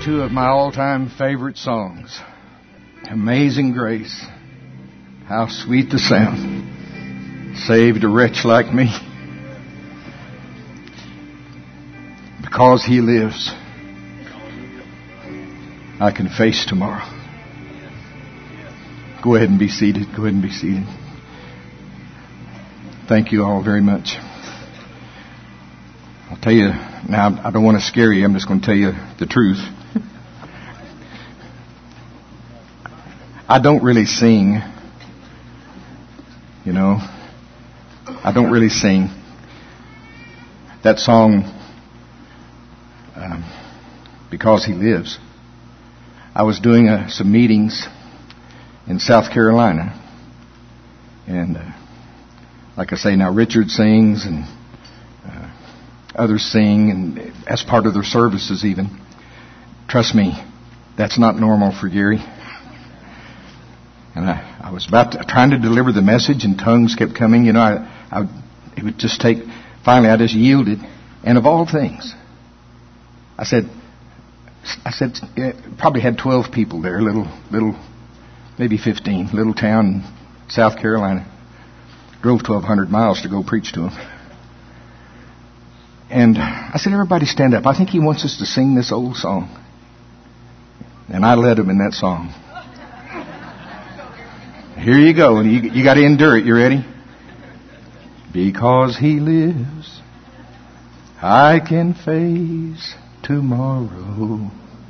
two of my all-time favorite songs. Amazing Grace. How sweet the sound. Saved a wretch like me. Because He lives, I can face tomorrow. Go ahead and be seated. Go ahead and be seated. Thank you all very much. I'll tell you, now I don't want to scare you. I'm just going to tell you the truth. I don't really sing. You know, I don't really sing. That song, Because He Lives. I was doing some meetings in South Carolina. And like I say, now Richard sings and others sing, and as part of their services even. Trust me, that's not normal for Gary. And I was trying to deliver the message, and tongues kept coming. You know, it would just take. Finally, I just yielded, and of all things, I said, probably had 12 people there, little, maybe 15, little town in South Carolina. Drove 1,200 miles to go preach to them. And I said, everybody stand up. I think He wants us to sing this old song. And I led them in that song. Here you go. And you got to endure it. You ready? Because He lives, I can face tomorrow.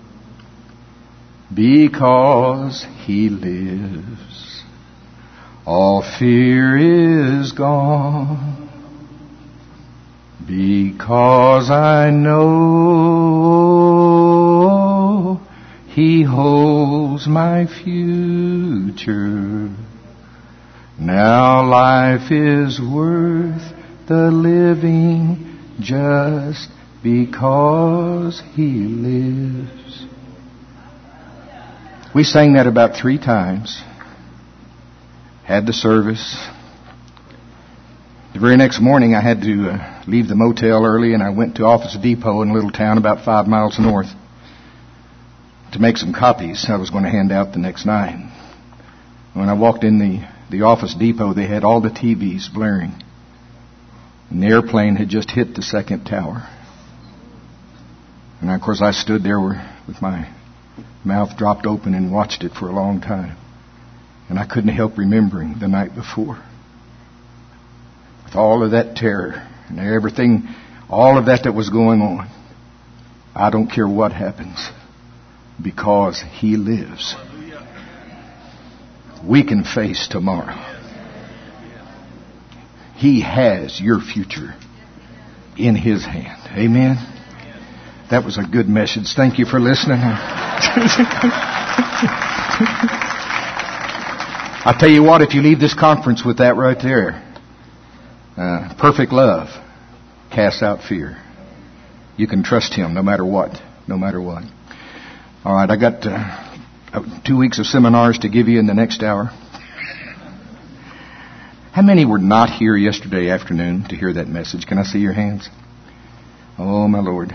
Because He lives, all fear is gone. Because I know He holds my future. Now life is worth the living just because He lives. We sang that about 3 times. Had the service. The very next morning I had to leave the motel early, and I went to Office Depot in a little town about 5 miles north to make some copies I was going to hand out the next night. When I walked in the Office Depot, they had all the TVs blaring. And the airplane had just hit the second tower. And of course I stood there with my mouth dropped open and watched it for a long time. And I couldn't help remembering the night before. With all of that terror and everything, all of that was going on. I don't care what happens, because He lives. We can face tomorrow. He has your future in His hand. Amen. That was a good message. Thank you for listening. I tell you what, if you leave this conference with that right there, perfect love casts out fear. You can trust Him no matter what. No matter what. All right, I got 2 weeks of seminars to give you in the next hour. How many were not here yesterday afternoon to hear that message? Can I see your hands? Oh, my Lord.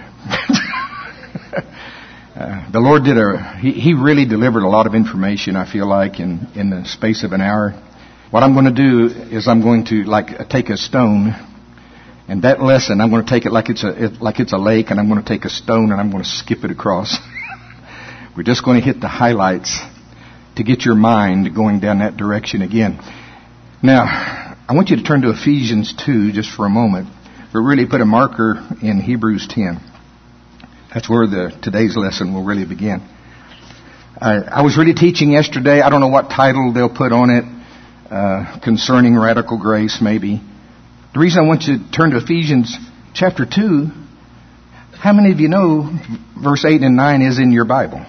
The Lord He really delivered a lot of information, I feel like, in the space of an hour. What I'm going to do is I'm going to take a stone, and that lesson I'm going to take it like it's a lake, and I'm going to take a stone and I'm going to skip it across. We're just going to hit the highlights to get your mind going down that direction again. Now, I want you to turn to Ephesians 2 just for a moment, but really put a marker in Hebrews 10. That's where today's lesson will really begin. I was really teaching yesterday. I don't know what title they'll put on it, concerning radical grace, maybe. The reason I want you to turn to Ephesians chapter 2, how many of you know verse 8 and 9 is in your Bible?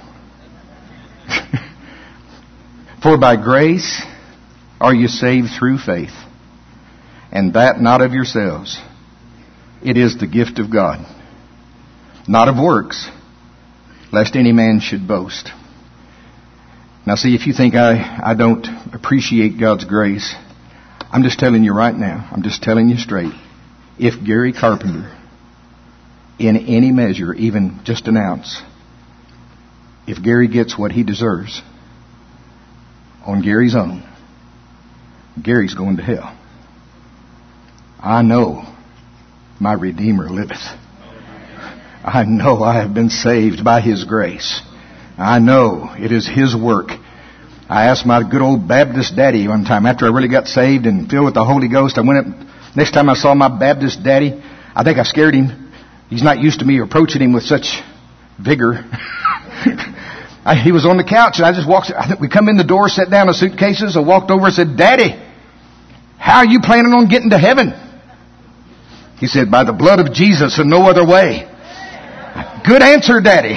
For by grace are you saved through faith, and that not of yourselves. It is the gift of God, not of works, lest any man should boast. Now see, if you think I don't appreciate God's grace, I'm just telling you right now, I'm just telling you straight. If Gary Carpenter, in any measure, even just an ounce, if Gary gets what he deserves on Gary's own, Gary's going to hell. I know my Redeemer liveth. I know I have been saved by His grace. I know it is His work. I asked my good old Baptist daddy one time, after I really got saved and filled with the Holy Ghost, I went up, next time I saw my Baptist daddy, I think I scared him. He's not used to me approaching him with such vigor. He was on the couch and I just walked, we come in the door, sat down in suitcases, I walked over and said, "Daddy, how are you planning on getting to heaven?" He said, "By the blood of Jesus and no other way." Good answer, Daddy.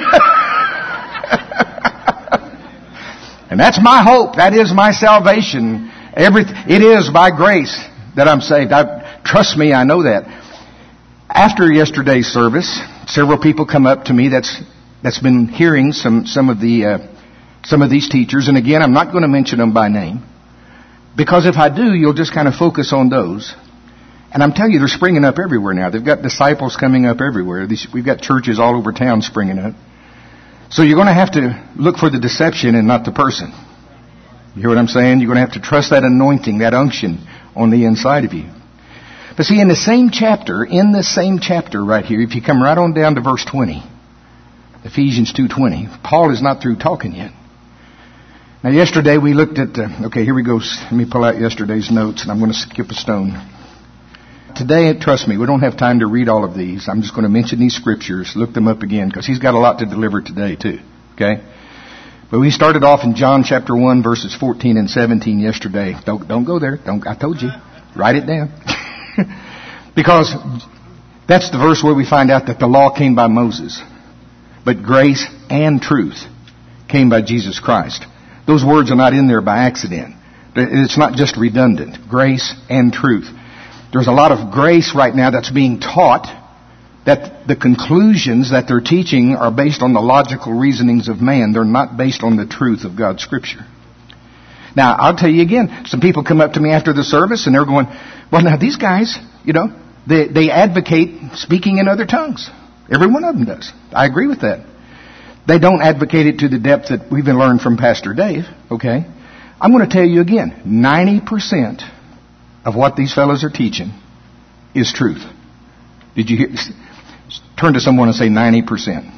And that's my hope. That is my salvation. It is by grace that I'm saved. Trust me, I know that. After yesterday's service, several people come up to me that's been hearing some of these teachers. And again, I'm not going to mention them by name, because if I do, you'll just kind of focus on those. And I'm telling you, they're springing up everywhere now. They've got disciples coming up everywhere. We've got churches all over town springing up. So you're going to have to look for the deception and not the person. You hear what I'm saying? You're going to have to trust that anointing, that unction on the inside of you. But see, in the same chapter right here, if you come right on down to verse 20, Ephesians 2:20, Paul is not through talking yet. Now yesterday we looked at, okay, here we go. Let me pull out yesterday's notes and I'm going to skip a stone. Today, trust me, we don't have time to read all of these. I'm just going to mention these scriptures, look them up again, because he's got a lot to deliver today too. Okay? But we started off in John chapter 1, verses 14 and 17 yesterday. Don't go there. I told you. Write it down. Because that's the verse where we find out that the law came by Moses, but grace and truth came by Jesus Christ. Those words are not in there by accident. It's not just redundant. Grace and truth. There's a lot of grace right now that's being taught, that the conclusions that they're teaching are based on the logical reasonings of man. They're not based on the truth of God's Scripture. Now, I'll tell you again, some people come up to me after the service and they're going, "Well, now these guys, they advocate speaking in other tongues." Every one of them does. I agree with that. They don't advocate it to the depth that we've learned from Pastor Dave, okay? I'm going to tell you again, 90% of what these fellows are teaching is truth. Did you hear? Turn to someone and say 90%.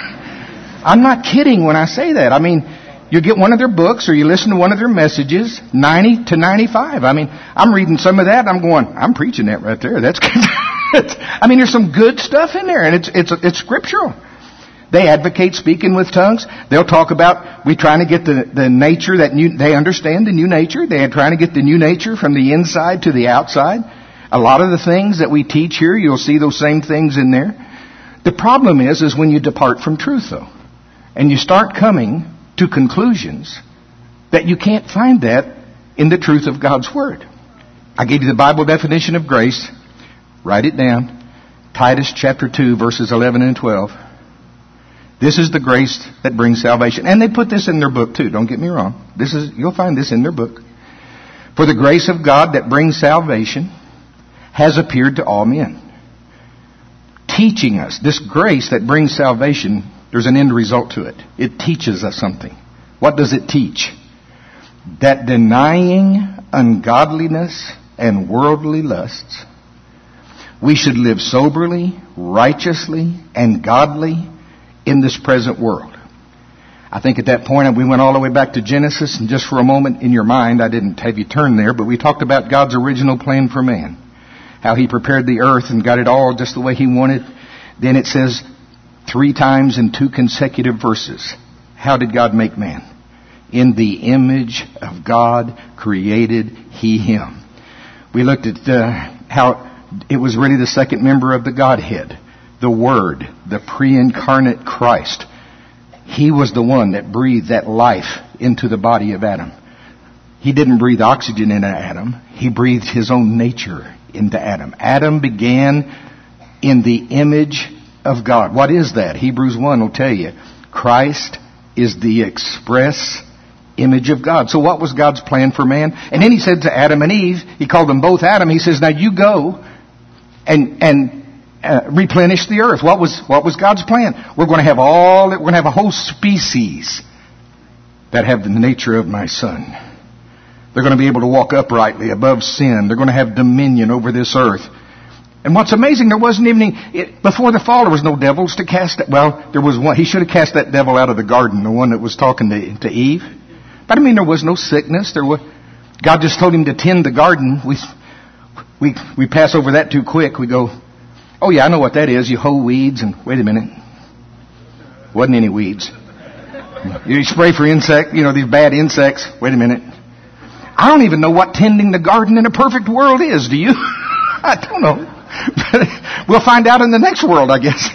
I'm not kidding when I say that. I mean, you get one of their books or you listen to one of their messages, 90 to 95. I mean, I'm reading some of that and I'm going, I'm preaching that right there. That's good. I mean, there's some good stuff in there and it's scriptural. They advocate speaking with tongues. They'll talk about we trying to get the nature they understand the new nature. They are trying to get the new nature from the inside to the outside. A lot of the things that we teach here, you'll see those same things in there. The problem is when you depart from truth, though, and you start coming to conclusions that you can't find that in the truth of God's Word. I gave you the Bible definition of grace. Write it down. Titus chapter 2, verses 11 and 12. This is the grace that brings salvation. And they put this in their book too, don't get me wrong. You'll find this in their book. For the grace of God that brings salvation has appeared to all men. Teaching us, this grace that brings salvation, there's an end result to it. It teaches us something. What does it teach? That denying ungodliness and worldly lusts, we should live soberly, righteously, and godly in this present world. I think at that point we went all the way back to Genesis, and just for a moment in your mind, I didn't have you turn there, but we talked about God's original plan for man. How He prepared the earth and got it all just the way He wanted. Then it says 3 times in 2 consecutive verses, how did God make man? In the image of God created He him. We looked at how it was really the second member of the Godhead. The Word, the pre-incarnate Christ. He was the one that breathed that life into the body of Adam. He didn't breathe oxygen into Adam. He breathed His own nature into Adam. Adam began in the image of God. What is that? Hebrews 1 will tell you. Christ is the express image of God. So what was God's plan for man? And then He said to Adam and Eve, He called them both Adam. He says, now you go and replenish the earth. What was God's plan? We're going to have a whole species that have the nature of my Son. They're going to be able to walk uprightly above sin. They're going to have dominion over this earth. And what's amazing, there wasn't even, before the fall, there was no devils to cast. Well, there was one. He should have cast that devil out of the garden, the one that was talking to Eve. But I mean, there was no sickness. God just told him to tend the garden. We pass over that too quick. We go, oh yeah, I know what that is. You hoe weeds and, wait a minute. Wasn't any weeds. You spray for these bad insects. Wait a minute. I don't even know what tending the garden in a perfect world is. Do you? I don't know. But we'll find out in the next world, I guess.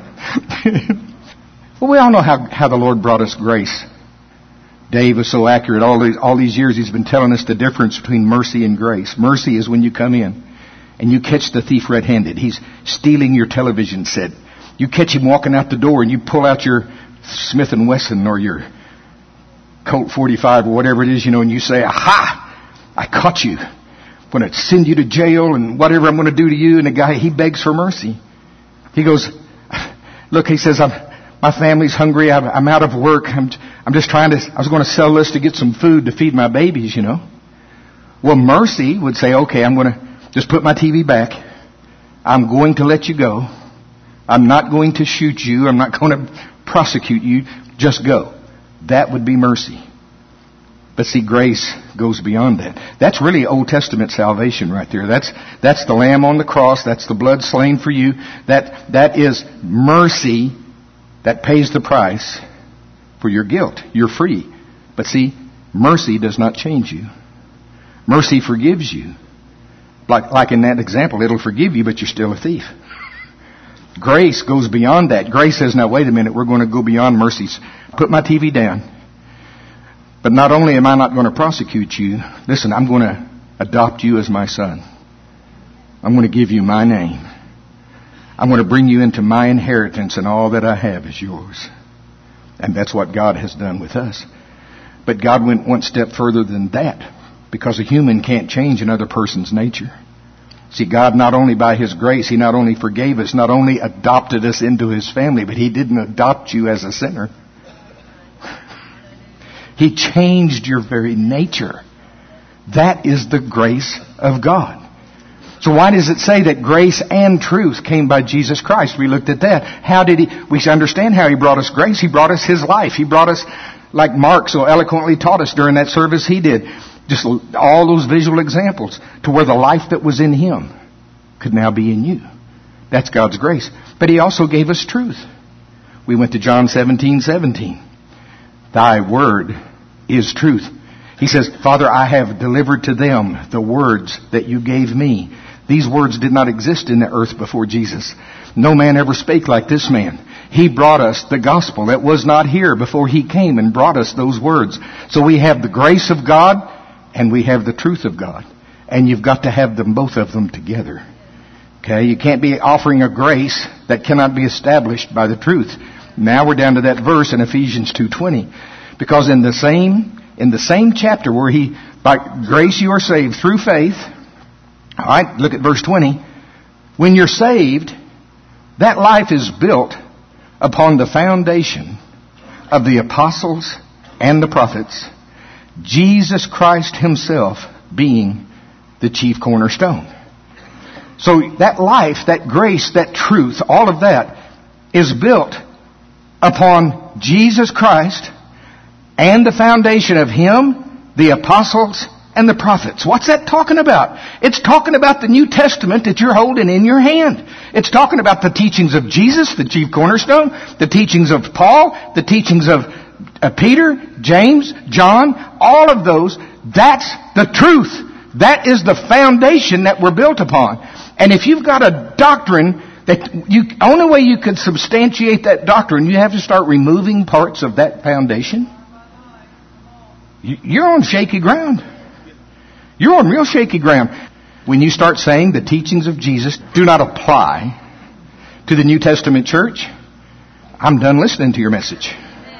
Well, we all know how the Lord brought us grace. Dave was so accurate. All these years he's been telling us the difference between mercy and grace. Mercy is when you come in and you catch the thief red-handed. He's stealing your television set. You catch him walking out the door and you pull out your Smith & Wesson or your Colt 45 or whatever it is, and you say, aha, I caught you. I'm going to send you to jail and whatever I'm going to do to you. And the guy, he begs for mercy. He goes, look, he says, my family's hungry. I'm out of work. I'm just I was going to sell this to get some food to feed my babies, Well, mercy would say, okay, I'm going to just put my TV back. I'm going to let you go. I'm not going to shoot you. I'm not going to prosecute you. Just go. That would be mercy. But see, grace goes beyond that. That's really Old Testament salvation right there. That's the Lamb on the cross. That's the blood slain for you. That is mercy that pays the price for your guilt. You're free. But see, mercy does not change you. Mercy forgives you. Like in that example, it'll forgive you, but you're still a thief. Grace goes beyond that. Grace says, now wait a minute, we're going to go beyond mercies. Put my TV down. But not only am I not going to prosecute you, listen, I'm going to adopt you as my son. I'm going to give you my name. I'm going to bring you into my inheritance, and all that I have is yours. And that's what God has done with us. But God went one step further than that, because a human can't change another person's nature. See, God, not only by His grace, He not only forgave us, not only adopted us into His family, but He didn't adopt you as a sinner. He changed your very nature. That is the grace of God. So why does it say that grace and truth came by Jesus Christ? We looked at that. How did He? We understand how He brought us grace. He brought us His life. He brought us, like Mark so eloquently taught us during that service he did, just all those visual examples to where the life that was in Him could now be in you. That's God's grace. But He also gave us truth. We went to John 17:17. Thy word is truth. He says, Father, I have delivered to them the words that you gave me. These words did not exist in the earth before Jesus. No man ever spake like this man. He brought us the gospel that was not here before He came and brought us those words. So we have the grace of God and we have the truth of God. And you've got to have them, both of them together. Okay? You can't be offering a grace that cannot be established by the truth. Now we're down to that verse in Ephesians 2:20. Because in the same chapter where by grace you are saved through faith. All right, look at verse 20. When you're saved, that life is built upon the foundation of the apostles and the prophets, Jesus Christ Himself being the chief cornerstone. So that life, that grace, that truth, all of that is built upon Jesus Christ and the foundation of Him, the apostles, and the prophets. What's that talking about? It's talking about the New Testament that you're holding in your hand. It's talking about the teachings of Jesus, the chief cornerstone, the teachings of Paul, the teachings of Peter, James, John, all of those. That's the truth. That is the foundation that we're built upon. And if you've got a doctrine that only way you can substantiate that doctrine, you have to start removing parts of that foundation. You're on shaky ground. You're on real shaky ground. When you start saying the teachings of Jesus do not apply to the New Testament church, I'm done listening to your message.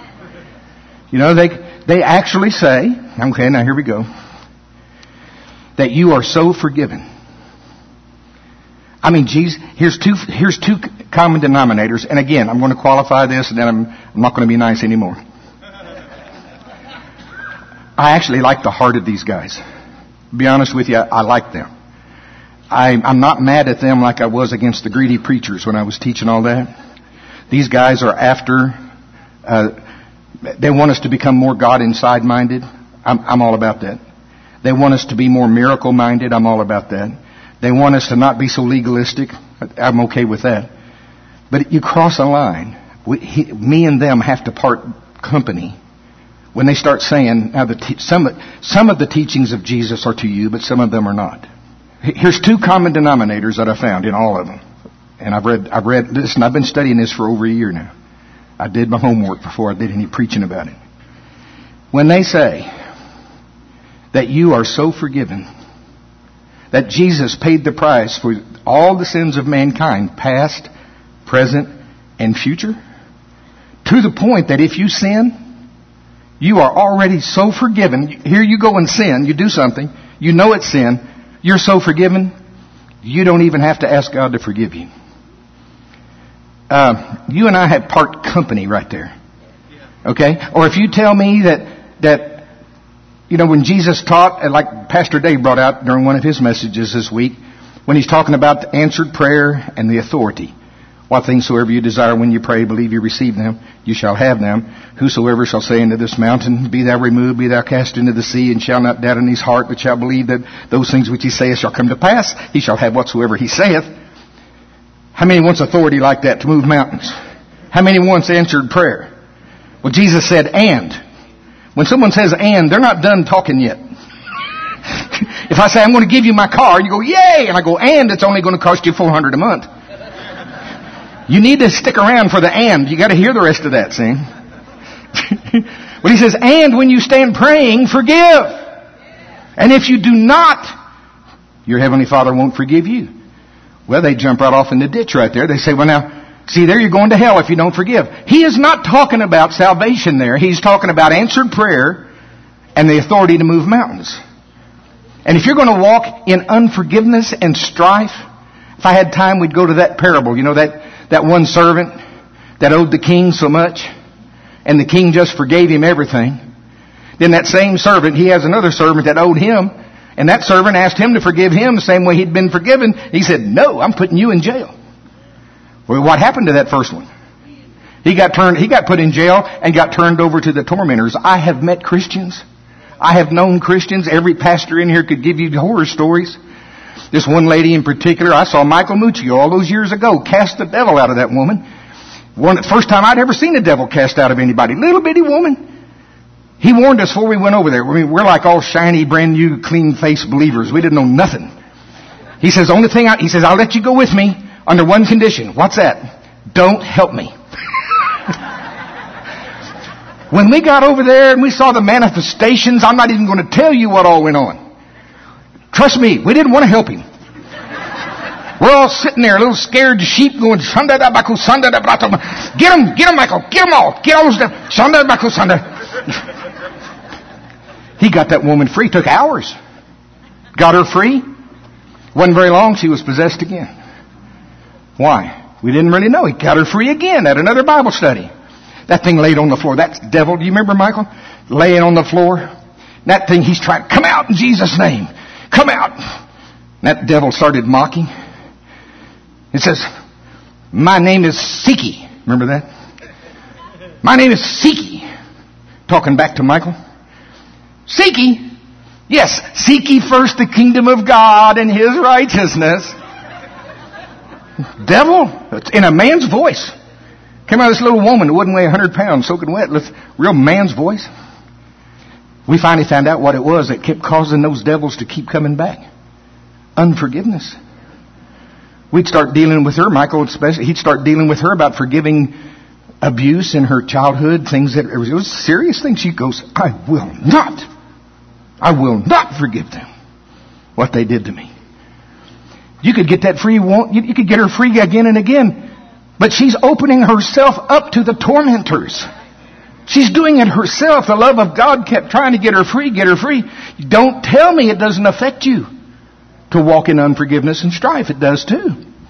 They actually say, okay, now here we go, that you are so forgiven. I mean, geez, here's two common denominators. And again, I'm going to qualify this, and then I'm not going to be nice anymore. I actually like the heart of these guys. To be honest with you, I like them. I'm not mad at them like I was against the greedy preachers when I was teaching all that. These guys are after, they want us to become more God inside minded. I'm all about that. They want us to be more miracle minded. I'm all about that. They want us to not be so legalistic. I'm okay with that. But you cross a line. Me and them have to part company when they start saying, now some of the teachings of Jesus are to you, but some of them are not. Here's two common denominators that I found in all of them. And I've read this, and I've been studying this for over a year now. I did my homework before I did any preaching about it. When they say that you are so forgiven, that Jesus paid the price for all the sins of mankind, past, present, and future, to the point that if you sin, you are already so forgiven. Here you go and sin, you do something, you know it's sin, you're so forgiven, you don't even have to ask God to forgive you. You and I have part company right there. Okay? Or if you tell me that you know, when Jesus taught, like Pastor Dave brought out during one of his messages this week, when he's talking about the answered prayer and the authority. What things soever you desire when you pray, believe you receive them, you shall have them. Whosoever shall say unto this mountain, be thou removed, be thou cast into the sea, and shall not doubt in his heart, but shall believe that those things which he saith shall come to pass, he shall have whatsoever he saith. How many wants authority like that to move mountains? How many wants answered prayer? Well, Jesus said, and. When someone says and, they're not done talking yet. If I say, I'm going to give you my car, you go, yay! And I go, and it's only going to cost you $400 a month. You need to stick around for the and. You got to hear the rest of that, see? But he says, and when you stand praying, forgive. And if you do not, your Heavenly Father won't forgive you. Well, they jump right off in the ditch right there. They say, well now, see there, you're going to hell if you don't forgive. He is not talking about salvation there. He's talking about answered prayer and the authority to move mountains. And if you're going to walk in unforgiveness and strife, if I had time, we'd go to that parable. You know, that one servant that owed the king so much, and the king just forgave him everything. Then that same servant, he has another servant that owed him, and that servant asked him to forgive him the same way he'd been forgiven. He said, no, I'm putting you in jail. Well, what happened to that first one? He got put in jail and got turned over to the tormentors. I have met Christians. I have known Christians. Every pastor in here could give you horror stories. This one lady in particular, I saw Michael Muccio all those years ago cast the devil out of that woman. First time I'd ever seen a devil cast out of anybody. Little bitty woman. He warned us before we went over there. I mean, we're like all shiny, brand new, clean-faced believers. We didn't know nothing. He says, I'll let you go with me under one condition. What's that? Don't help me. When we got over there and we saw the manifestations, I'm not even going to tell you what all went on. Trust me, we didn't want to help him. We're all sitting there, little scared sheep going, get him, Michael, get them all, get all those devils, He got that woman free, took hours. Got her free. Wasn't very long, she was possessed again. Why? We didn't really know. He got her free again at another Bible study. That thing laid on the floor. That devil, do you remember, Michael? Laying on the floor. That thing, he's trying, come out in Jesus' name. Come out. And that devil started mocking. It says, my name is Siki. Remember that? My name is Siki. Talking back to Michael. Siki? Yes, seek ye first the kingdom of God and His righteousness. Devil, it's in a man's voice. Came out of this little woman who wouldn't weigh 100 pounds, soaking wet, with real man's voice. We finally found out what it was that kept causing those devils to keep coming back. Unforgiveness. We'd start dealing with her, Michael especially, he'd start dealing with her about forgiving abuse in her childhood, things that, it was serious things. She goes, I will not forgive them what they did to me. You could get that free, you could get her free again and again, but she's opening herself up to the tormentors. She's doing it herself. The love of God kept trying to get her free, get her free. Don't tell me it doesn't affect you to walk in unforgiveness and strife. It does too.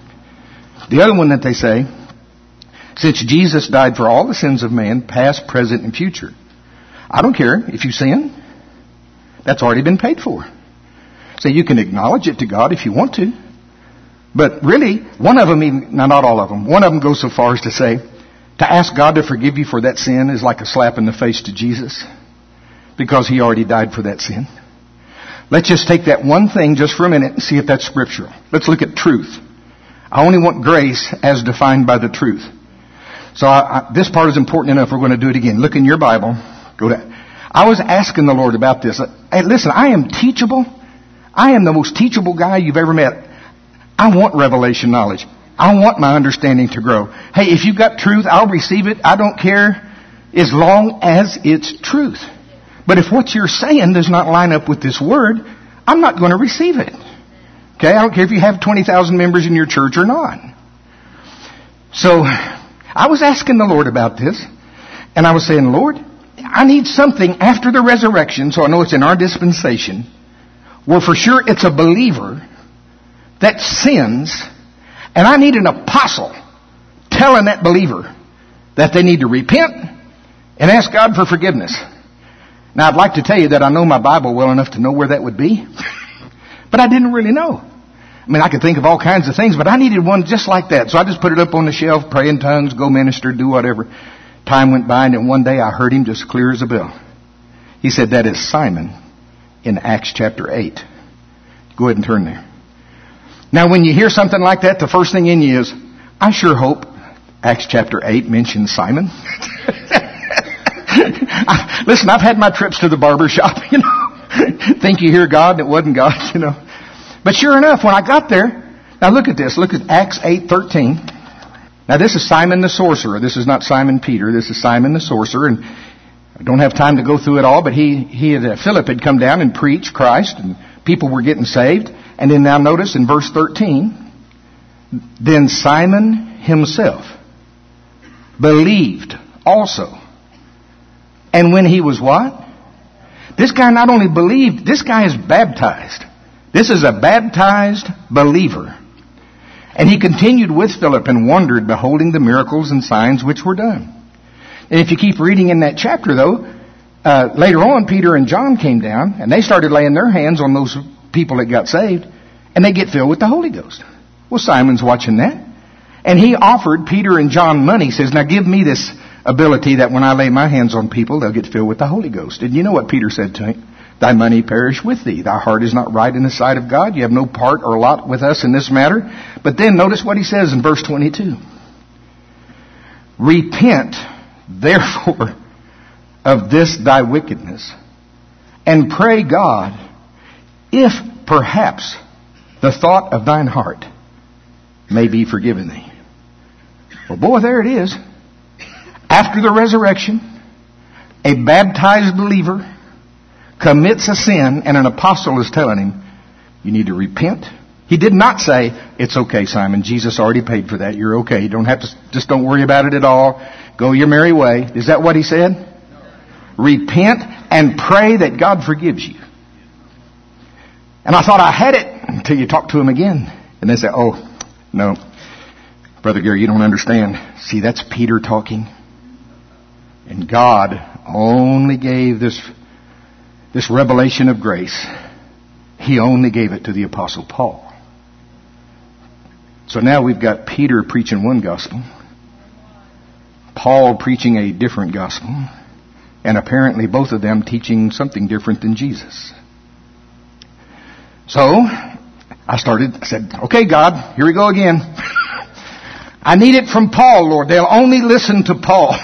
The other one that they say, since Jesus died for all the sins of man, past, present, and future. I don't care if you sin. That's already been paid for. So you can acknowledge it to God if you want to. But really, one of them, even, now not all of them, one of them goes so far as to say, to ask God to forgive you for that sin is like a slap in the face to Jesus, because He already died for that sin. Let's just take that one thing just for a minute and see if that's scriptural. Let's look at truth. I only want grace as defined by the truth. So this part is important enough. We're going to do it again. Look in your Bible. Go to. I was asking the Lord about this. Hey, listen, I am teachable. I am the most teachable guy you've ever met. I want revelation knowledge. I want my understanding to grow. Hey, if you've got truth, I'll receive it. I don't care as long as it's truth. But if what you're saying does not line up with this word, I'm not going to receive it. Okay? I don't care if you have 20,000 members in your church or not. So I was asking the Lord about this, and I was saying, Lord, I need something after the resurrection, so I know it's in our dispensation, where for sure it's a believer that sins, and I need an apostle telling that believer that they need to repent and ask God for forgiveness. Now, I'd like to tell you that I know my Bible well enough to know where that would be, but I didn't really know. I mean, I could think of all kinds of things, but I needed one just like that. So I just put it up on the shelf, pray in tongues, go minister, do whatever. Time went by, and then one day I heard him just clear as a bell. He said, that is Simon in Acts chapter 8. Go ahead and turn there. Now, when you hear something like that, the first thing in you is, I sure hope Acts chapter 8 mentions Simon. Listen, I've had my trips to the barber shop, Think you hear God, and it wasn't God, But sure enough, when I got there, now look at this. Look at Acts 8:13. Now this is Simon the sorcerer. This is not Simon Peter. This is Simon the sorcerer. And I don't have time to go through it all, but Philip had come down and preached Christ, and people were getting saved. And then now notice in verse 13, then Simon himself believed also. And when he was what? This guy not only believed, this guy is baptized. This is a baptized believer. And he continued with Philip and wondered, beholding the miracles and signs which were done. And if you keep reading in that chapter, though, later on, Peter and John came down, and they started laying their hands on those people that got saved, and they get filled with the Holy Ghost. Well, Simon's watching that. And he offered Peter and John money. He says, now give me this ability that when I lay my hands on people, they'll get filled with the Holy Ghost. And you know what Peter said to him? Thy money perish with thee. Thy heart is not right in the sight of God. You have no part or lot with us in this matter. But then notice what he says in verse 22. Repent, therefore, of this thy wickedness, and pray God, if perhaps the thought of thine heart may be forgiven thee. Well, boy, there it is. After the resurrection, a baptized believer commits a sin, and an apostle is telling him, you need to repent. He did not say, it's okay, Simon. Jesus already paid for that. You're okay. You don't have to, just don't worry about it at all. Go your merry way. Is that what he said? No. Repent and pray that God forgives you. And I thought I had it until you talk to him again. And they say, oh, no. Brother Gary, you don't understand. See, that's Peter talking. And God only gave this revelation of grace. He only gave it to the Apostle Paul. So now we've got Peter preaching one gospel, Paul preaching a different gospel, and apparently both of them teaching something different than Jesus. So I said, okay, God, here we go again. I need it from Paul, Lord. They'll only listen to Paul.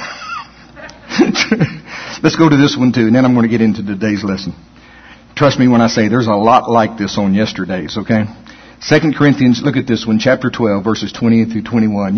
Let's go to this one too, and then I'm going to get into today's lesson. Trust me when I say there's a lot like this on yesterday's, okay? 2 Corinthians, look at this one, chapter 12, verses 20 through 21.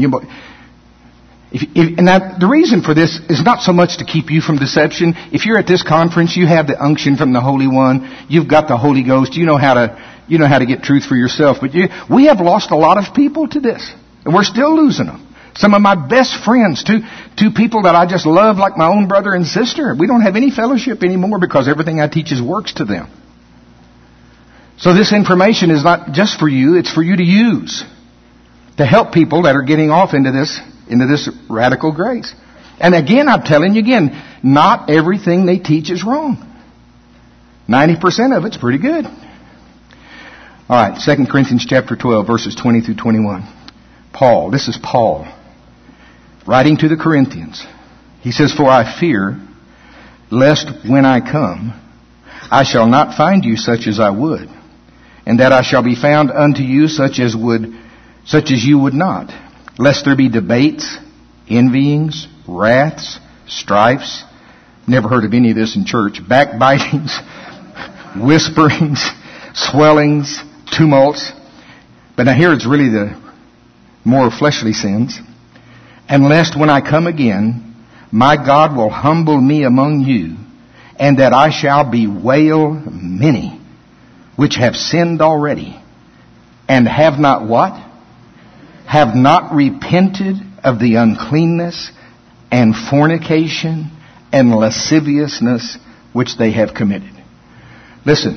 Now, the reason for this is not so much to keep you from deception. If you're at this conference, you have the unction from the Holy One. You've got the Holy Ghost. You know how to get truth for yourself. But we have lost a lot of people to this, and we're still losing them. Some of my best friends, two people that I just love like my own brother and sister. We don't have any fellowship anymore because everything I teach is works to them. So this information is not just for you, it's for you to use. to help people that are getting off into this radical grace. And again, I'm telling you again, not everything they teach is wrong. 90% of it's pretty good. All right, 2 Corinthians chapter 12, verses 20 through 21. Paul, this is Paul, writing to the Corinthians. He says, "For I fear, lest when I come, I shall not find you such as I would, and that I shall be found unto you such as you would not, lest there be debates, envyings, wraths, strifes." Never heard of any of this in church. Backbitings, whisperings, swellings, tumults. But now here it's really the more fleshly sins. "And lest when I come again, my God will humble me among you, and that I shall bewail many which have sinned already, and have not" what? "Have not repented of the uncleanness and fornication and lasciviousness which they have committed." Listen.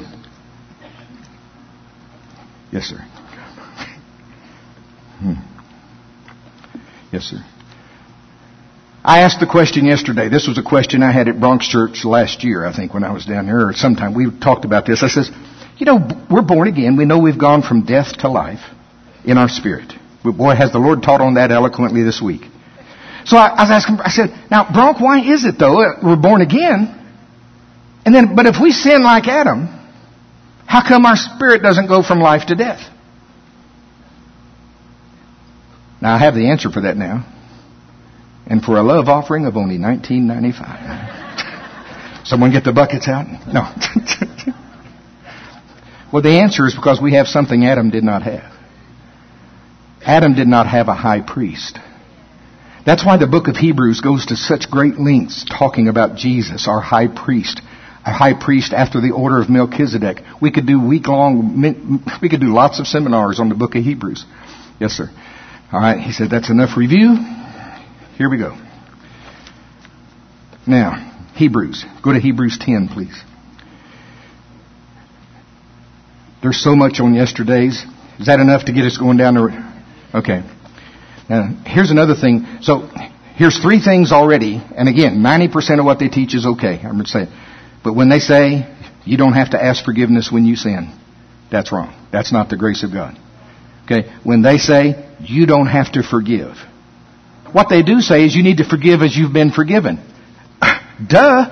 Yes, sir. Yes, sir. I asked the question yesterday. This was a question I had at Bronx Church last year, I think, when I was down there, or sometime. We talked about this. I says, we're born again. We know we've gone from death to life in our spirit. Boy, has the Lord taught on that eloquently this week. So I was asking, I said, "Now, Bronk, why is it, though, we're born again? But if we sin like Adam, how come our spirit doesn't go from life to death?" Now, I have the answer for that now. And for a love offering of only $19.95. Someone get the buckets out? No. Well, the answer is because we have something Adam did not have. Adam did not have a high priest. That's why the book of Hebrews goes to such great lengths talking about Jesus, our high priest. A high priest after the order of Melchizedek. We could do lots of seminars on the book of Hebrews. Yes, sir. All right, he said that's enough review. Here we go. Now, Hebrews. Go to Hebrews 10, please. There's so much on yesterday's. Is that enough to get us going down the road? Okay. Now, here's another thing. So, here's three things already. And again, 90% of what they teach is okay. I'm going to say it. But when they say you don't have to ask forgiveness when you sin, that's wrong. That's not the grace of God. Okay? When they say you don't have to forgive, what they do say is you need to forgive as you've been forgiven. Duh.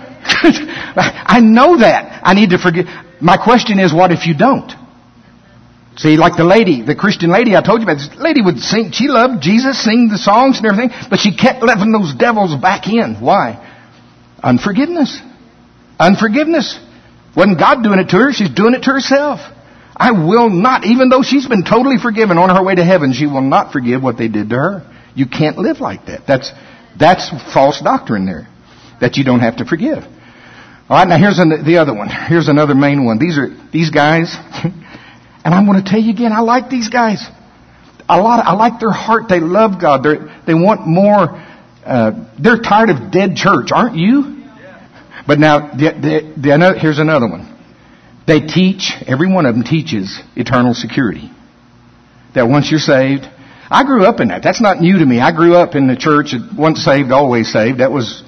I know that. I need to forgive. My question is, what if you don't? See, like the Christian lady I told you about, this lady would sing, she loved Jesus, sing the songs and everything, but she kept letting those devils back in. Why? Unforgiveness. Unforgiveness. Wasn't God doing it to her, she's doing it to herself. I will not, even though she's been totally forgiven on her way to heaven, she will not forgive what they did to her. You can't live like that. That's false doctrine there, that you don't have to forgive. All right, now here's the other one. Here's another main one. These guys, and I'm going to tell you again, I like these guys. I like their heart. They love God. They want more. They're tired of dead church, aren't you? But now, here's another one. They teach, every one of them teaches eternal security. That once you're saved, I grew up in that. That's not new to me. I grew up in the church, once saved, always saved. That was,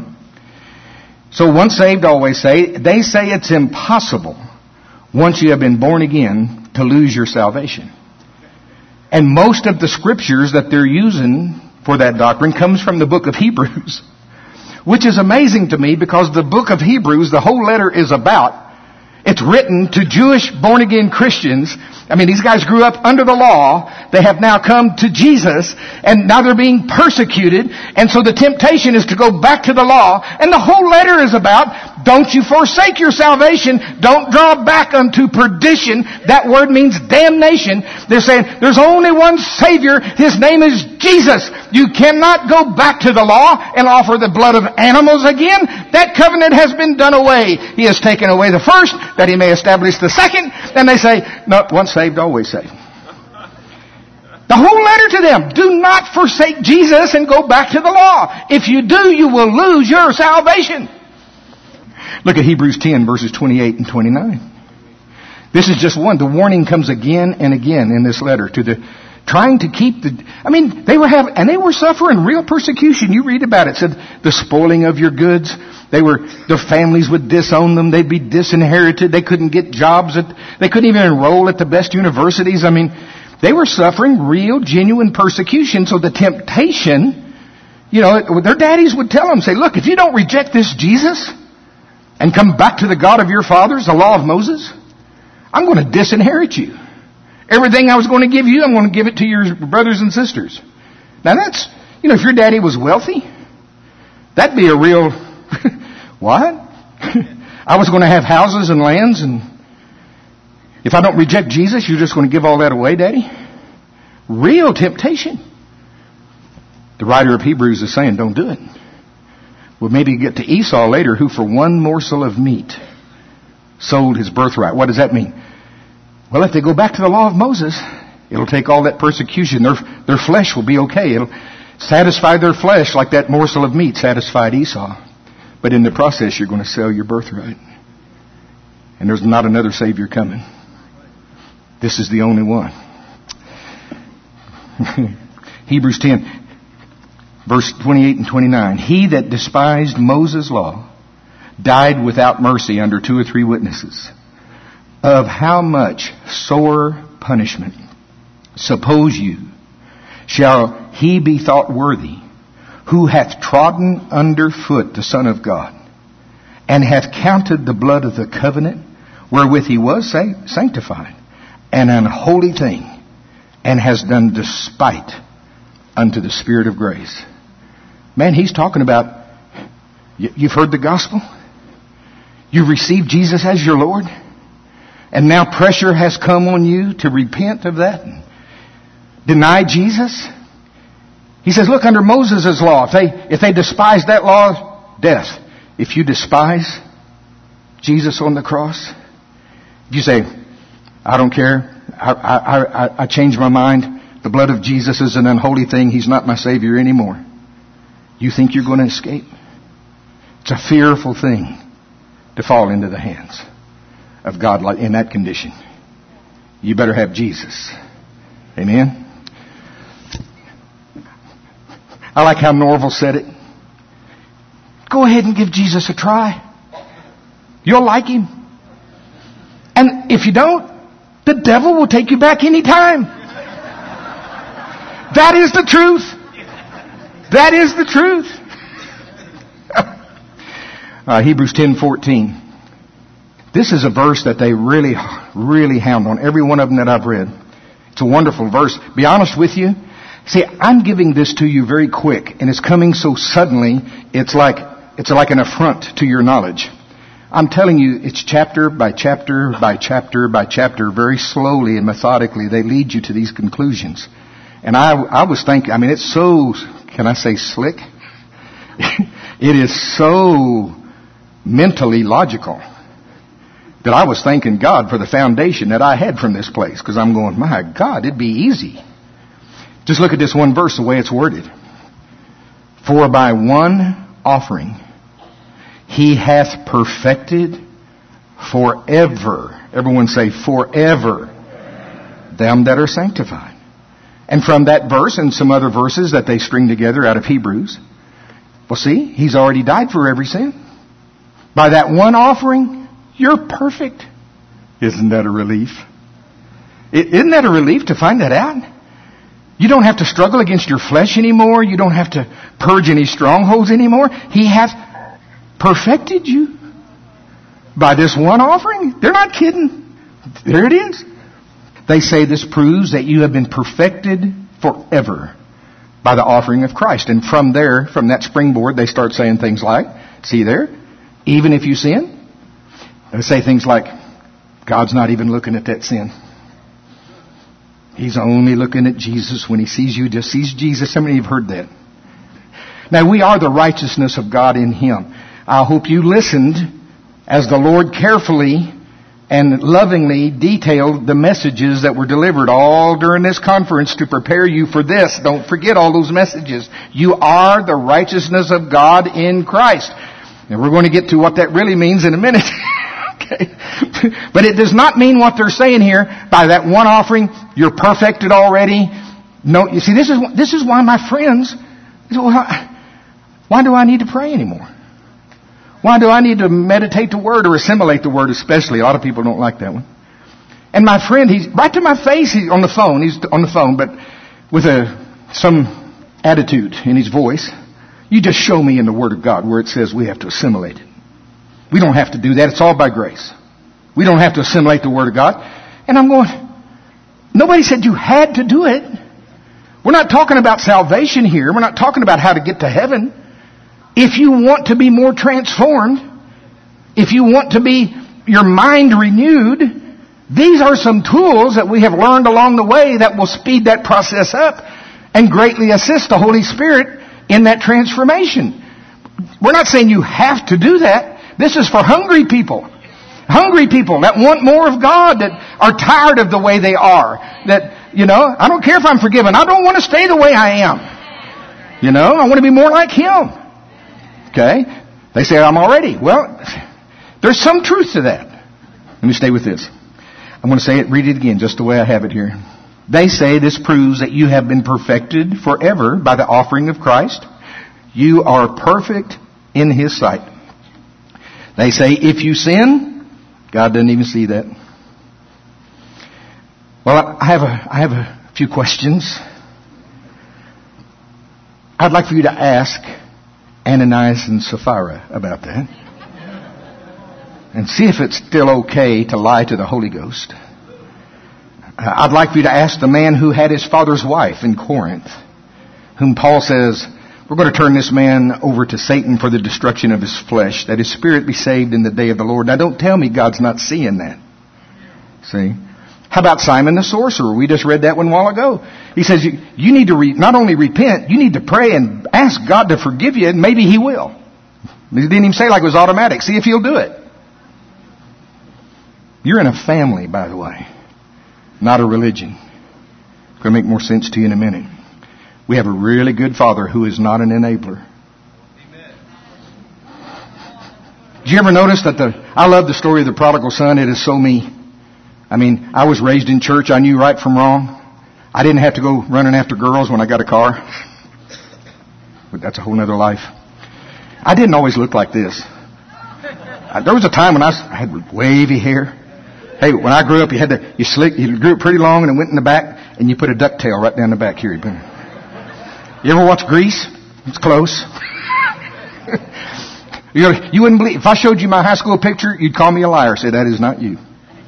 So once saved, always saved. They say it's impossible, once you have been born again, to lose your salvation. And most of the scriptures that they're using for that doctrine comes from the book of Hebrews. Which is amazing to me, because the book of Hebrews, the whole letter is about, it's written to Jewish born-again Christians. I mean, these guys grew up under the law. They have now come to Jesus, and now they're being persecuted. And so the temptation is to go back to the law. And the whole letter is about, don't you forsake your salvation. Don't draw back unto perdition. That word means damnation. They're saying, there's only one Savior. His name is Jesus. You cannot go back to the law and offer the blood of animals again. That covenant has been done away. He has taken away the first, that He may establish the second. And they say, no, once saved, always saved. The whole letter to them, do not forsake Jesus and go back to the law. If you do, you will lose your salvation. Look at Hebrews 10, verses 28 and 29. This is just one. The warning comes again and again in this letter to trying to keep they were suffering real persecution. You read about it. It said the spoiling of your goods. Their families would disown them. They'd be disinherited. They couldn't get jobs. They couldn't even enroll at the best universities. They were suffering real, genuine persecution. So the temptation, their daddies would tell them, say, look, if you don't reject this Jesus and come back to the God of your fathers, the law of Moses, I'm going to disinherit you. Everything I was going to give you, I'm going to give it to your brothers and sisters. Now that's, if your daddy was wealthy, that'd be a real, what? I was going to have houses and lands, and if I don't reject Jesus, you're just going to give all that away, Daddy? Real temptation. The writer of Hebrews is saying, don't do it. We'll maybe get to Esau later, who for one morsel of meat sold his birthright. What does that mean? Well, if they go back to the law of Moses, it'll take all that persecution. Their flesh will be okay. It'll satisfy their flesh like that morsel of meat satisfied Esau. But in the process, you're going to sell your birthright. And there's not another Savior coming. This is the only one. Hebrews 10, verse 28 and 29. He that despised Moses' law died without mercy under 2 or 3 witnesses. Of how much sore punishment, suppose you, shall he be thought worthy, who hath trodden under foot the Son of God, and hath counted the blood of the covenant, wherewith he was sanctified, an unholy thing, and has done despite unto the Spirit of grace. Man, he's talking about, you've heard the gospel? You've received Jesus as your Lord? And now pressure has come on you to repent of that and deny Jesus? He says, look, under Moses' law, if they despise that law, death. If you despise Jesus on the cross, if you say, I don't care, I changed my mind, the blood of Jesus is an unholy thing, He's not my Savior anymore, you think you're going to escape? It's a fearful thing to fall into the hands of God in that condition. You better have Jesus. Amen? I like how Norval said it. Go ahead and give Jesus a try. You'll like Him. And if you don't, the devil will take you back anytime. That is the truth. That is the truth. Hebrews 10:14. This is a verse that they really, really hound on. Every one of them that I've read. It's a wonderful verse. Be honest with you. See, I'm giving this to you very quick, and it's coming so suddenly, it's like an affront to your knowledge. I'm telling you, it's chapter by chapter by chapter by chapter, very slowly and methodically, they lead you to these conclusions. And I was thinking, it's so, can I say slick? It is so mentally logical that I was thanking God for the foundation that I had from this place. Because I'm going, my God, it'd be easy. Just look at this one verse, the way it's worded. For by one offering He hath perfected forever. Everyone say forever. Them that are sanctified. And from that verse and some other verses that they string together out of Hebrews, well, see, He's already died for every sin. By that one offering, you're perfect. Isn't that a relief? Isn't that a relief to find that out? You don't have to struggle against your flesh anymore. You don't have to purge any strongholds anymore. He hath perfected you by this one offering. They're not kidding. There it is. They say this proves that you have been perfected forever by the offering of Christ. And from there, from that springboard, they start saying things like, see there, even if you sin, they say things like, God's not even looking at that sin. He's only looking at Jesus. When He sees you, just sees Jesus. How many of you have heard that? Now, we are the righteousness of God in Him. I hope you listened as the Lord carefully and lovingly detailed the messages that were delivered all during this conference to prepare you for this. Don't forget all those messages. You are the righteousness of God in Christ. And we're going to get to what that really means in a minute. Okay. But it does not mean what they're saying here. By that one offering, you're perfected already. No, you see, this is why my friends, why do I need to pray anymore? Why do I need to meditate the Word or assimilate the Word especially? A lot of people don't like that one. And my friend, he's right to my face, he's on the phone, but with some attitude in his voice. You just show me in the Word of God where it says we have to assimilate it. We don't have to do that. It's all by grace. We don't have to assimilate the Word of God. And I'm going, nobody said you had to do it. We're not talking about salvation here. We're not talking about how to get to heaven. If you want to be more transformed, if you want to be your mind renewed, these are some tools that we have learned along the way that will speed that process up and greatly assist the Holy Spirit in that transformation. We're not saying you have to do that. This is for hungry people. Hungry people that want more of God, that are tired of the way they are. That, I don't care if I'm forgiven. I don't want to stay the way I am. I want to be more like Him. Okay? They say I'm already. Well, there's some truth to that. Let me stay with this. I'm going to say it, read it again, just the way I have it here. They say this proves that you have been perfected forever by the offering of Christ. You are perfect in His sight. They say if you sin, God doesn't even see that. Well, I have a few questions. I'd like for you to ask Ananias and Sapphira about that. And see if it's still okay to lie to the Holy Ghost. I'd like for you to ask the man who had his father's wife in Corinth, whom Paul says, we're going to turn this man over to Satan for the destruction of his flesh, that his spirit be saved in the day of the Lord. Now don't tell me God's not seeing that. See? How about Simon the sorcerer? We just read that one a while ago. He says you need to not only repent, you need to pray and ask God to forgive you, and maybe He will. He didn't even say like it was automatic. See if He'll do it. You're in a family, by the way, not a religion. It's going to make more sense to you in a minute. We have a really good Father who is not an enabler. Amen. Did you ever notice that I love the story of the prodigal son. It is so me. I mean, I was raised in church. I knew right from wrong. I didn't have to go running after girls when I got a car. But that's a whole other life. I didn't always look like this. There was a time when I had wavy hair. Hey, when I grew up, you grew it pretty long and it went in the back, and you put a ducktail right down the back here. You ever watch Grease? It's close. You wouldn't believe, if I showed you my high school picture, you'd call me a liar. Say, that is not you.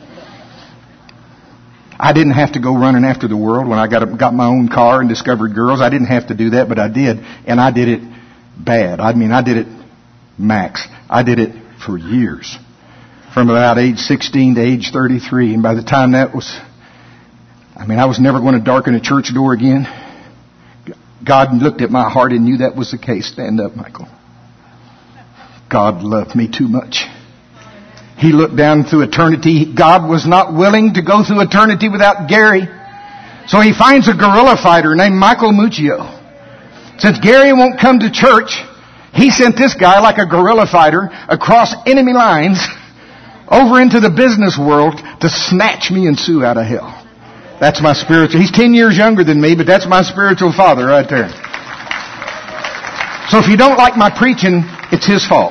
I didn't have to go running after the world when I got my own car and discovered girls. I didn't have to do that, but I did. And I did it bad. I did it max. I did it for years. From about age 16 to age 33. And by the time I was never going to darken a church door again. God looked at my heart and knew that was the case. Stand up, Michael. God loved me too much. He looked down through eternity. God was not willing to go through eternity without Gary. So He finds a guerrilla fighter named Michael Muccio. Since Gary won't come to church, He sent this guy like a guerrilla fighter across enemy lines over into the business world to snatch me and Sue out of hell. That's my spiritual. He's 10 years younger than me, but that's my spiritual father right there. So if you don't like my preaching, it's his fault.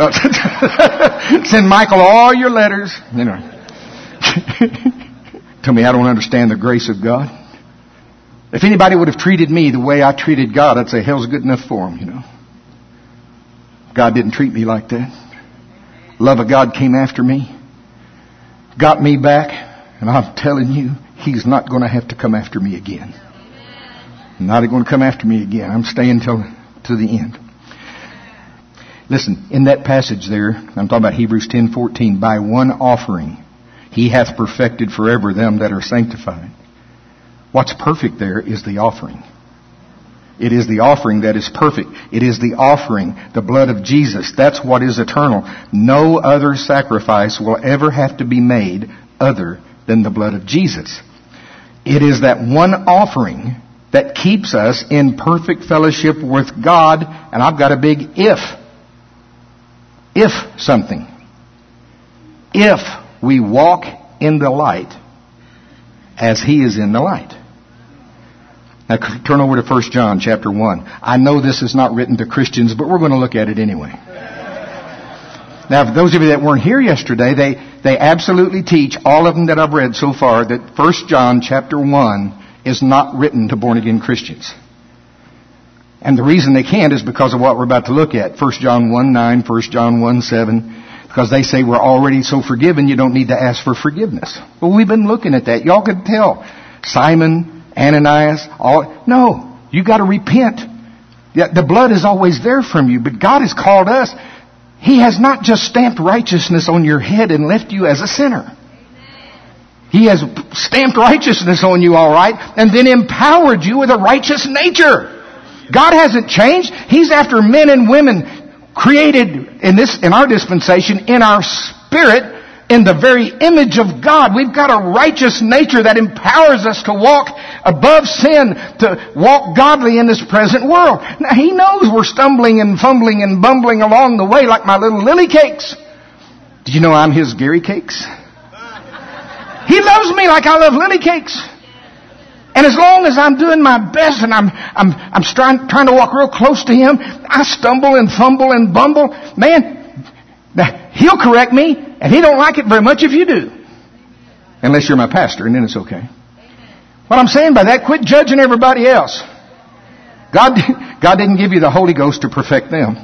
Send Michael all your letters. Tell me I don't understand the grace of God. If anybody would have treated me the way I treated God, I'd say hell's good enough for him, God didn't treat me like that. Love of God came after me, got me back, and I'm telling you, He's not going to have to come after me again. Not going to come after me again. I'm staying to the end. Listen, in that passage there, I'm talking about Hebrews 10:14. By one offering, He hath perfected forever them that are sanctified. What's perfect there is the offering. It is the offering that is perfect. It is the offering, the blood of Jesus. That's what is eternal. No other sacrifice will ever have to be made other than the blood of Jesus. It is that one offering that keeps us in perfect fellowship with God. And I've got a big if. If something. If we walk in the light as He is in the light. Now turn over to 1 John chapter 1. I know this is not written to Christians, but we're going to look at it anyway. Now, for those of you that weren't here yesterday, they absolutely teach, all of them that I've read so far, that 1 John chapter 1 is not written to born-again Christians. And the reason they can't is because of what we're about to look at. 1 John 1:9, 1 John 1:7. Because they say we're already so forgiven, you don't need to ask for forgiveness. Well, we've been looking at that. Y'all could tell. Simon, Ananias, no, you got to repent. The blood is always there from you, but God has called us. He has not just stamped righteousness on your head and left you as a sinner. He has stamped righteousness on you, all right, and then empowered you with a righteous nature. God hasn't changed. He's after men and women created in our dispensation, in our spirit, in the very image of God. We've got a righteous nature that empowers us to walk above sin, to walk godly in this present world. Now, He knows we're stumbling and fumbling and bumbling along the way like my little lily cakes. Did you know I'm His Gary cakes? He loves me like I love lily cakes. And as long as I'm doing my best and I'm trying to walk real close to Him, I stumble and fumble and bumble. Man, He'll correct me, and He don't like it very much if you do. Unless you're my pastor, and then it's okay. What I'm saying by that, quit judging everybody else. God didn't give you the Holy Ghost to perfect them.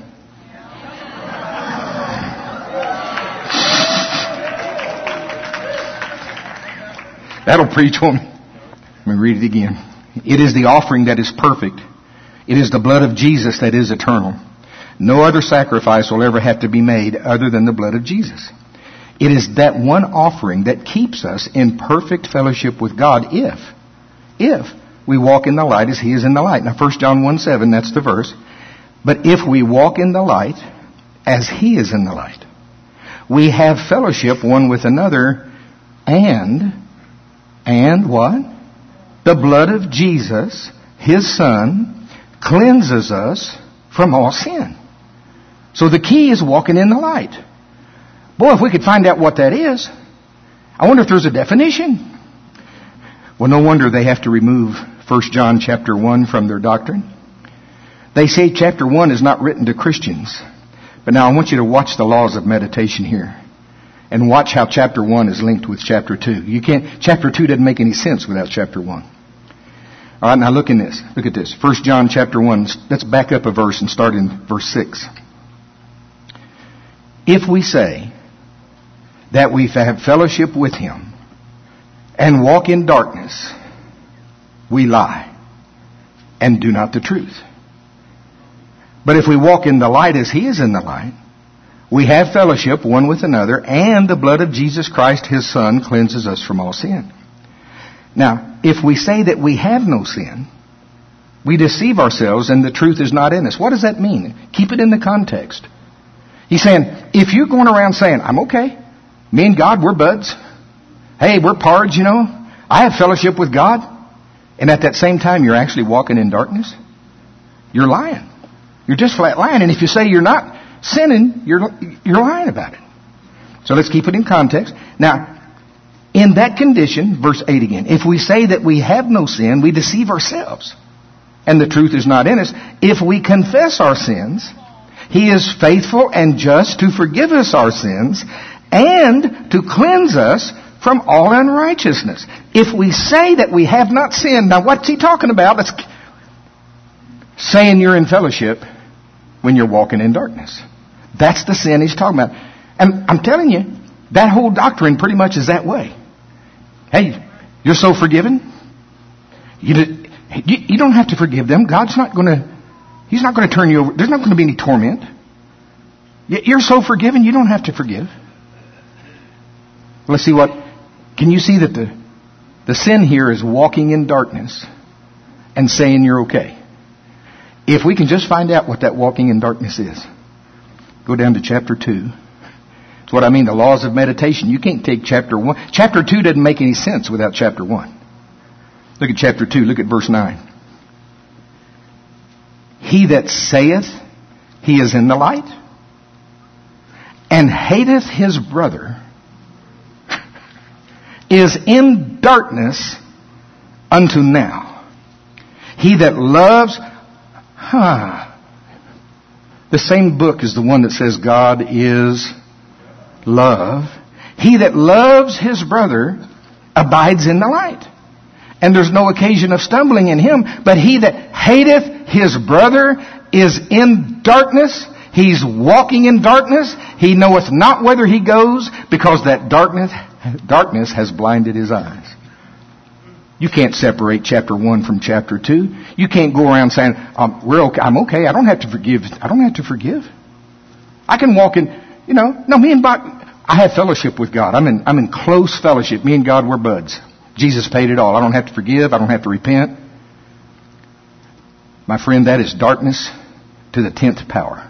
That'll preach on me. Let me read it again. It is the offering that is perfect. It is the blood of Jesus that is eternal. No other sacrifice will ever have to be made other than the blood of Jesus. It is that one offering that keeps us in perfect fellowship with God if we walk in the light as He is in the light. Now 1 John 1:7, that's the verse. But if we walk in the light as He is in the light, we have fellowship one with another, and what? The blood of Jesus, His Son, cleanses us from all sin. So the key is walking in the light. Boy, if we could find out what that is, I wonder if there's a definition. Well, no wonder they have to remove 1 John chapter 1 from their doctrine. They say chapter 1 is not written to Christians. But now I want you to watch the laws of meditation here. And watch how chapter 1 is linked with chapter 2. Chapter 2 doesn't make any sense without chapter 1. All right, now look at this. 1 John chapter 1. Let's back up a verse and start in verse 6. If we say that we have fellowship with Him and walk in darkness, we lie and do not the truth. But if we walk in the light as He is in the light, we have fellowship one with another, and the blood of Jesus Christ, His Son, cleanses us from all sin. Now, if we say that we have no sin, we deceive ourselves and the truth is not in us. What does that mean? Keep it in the context. He's saying, if you're going around saying, I'm okay, me and God, we're buds. Hey, we're pards, you know. I have fellowship with God. And at that same time, you're actually walking in darkness. You're lying. You're just flat lying. And if you say you're not sinning, you're lying about it. So let's keep it in context. Now, in that condition, verse 8 again, if we say that we have no sin, we deceive ourselves, and the truth is not in us. If we confess our sins, He is faithful and just to forgive us our sins and to cleanse us from all unrighteousness. If we say that we have not sinned, now what's He talking about? That's saying you're in fellowship when you're walking in darkness. That's the sin He's talking about. And I'm telling you, that whole doctrine pretty much is that way. Hey, you're so forgiven. You don't have to forgive them. God's not going to, He's not going to turn you over. There's not going to be any torment. You're so forgiven, you don't have to forgive. Let's see can you see that the sin here is walking in darkness and saying you're okay. If we can just find out what that walking in darkness is. Go down to chapter 2. It's what I mean, the laws of meditation. You can't take chapter 1. Chapter 2 doesn't make any sense without chapter 1. Look at chapter 2. Look at verse 9. He that saith he is in the light and hateth his brother is in darkness unto now. He that loves, the same book is the one that says God is love. He that loves his brother abides in the light. And there's no occasion of stumbling in him. But he that hateth his brother is in darkness. He's walking in darkness. He knoweth not whither he goes, because that darkness has blinded his eyes. You can't separate chapter 1 from chapter 2. You can't go around saying, we're okay. I'm okay. I don't have to forgive. I don't have to forgive. I can walk in, no, me and God, I have fellowship with God. I'm in close fellowship. Me and God, we're buds. Jesus paid it all. I don't have to forgive. I don't have to repent. My friend, that is darkness to the 10th power.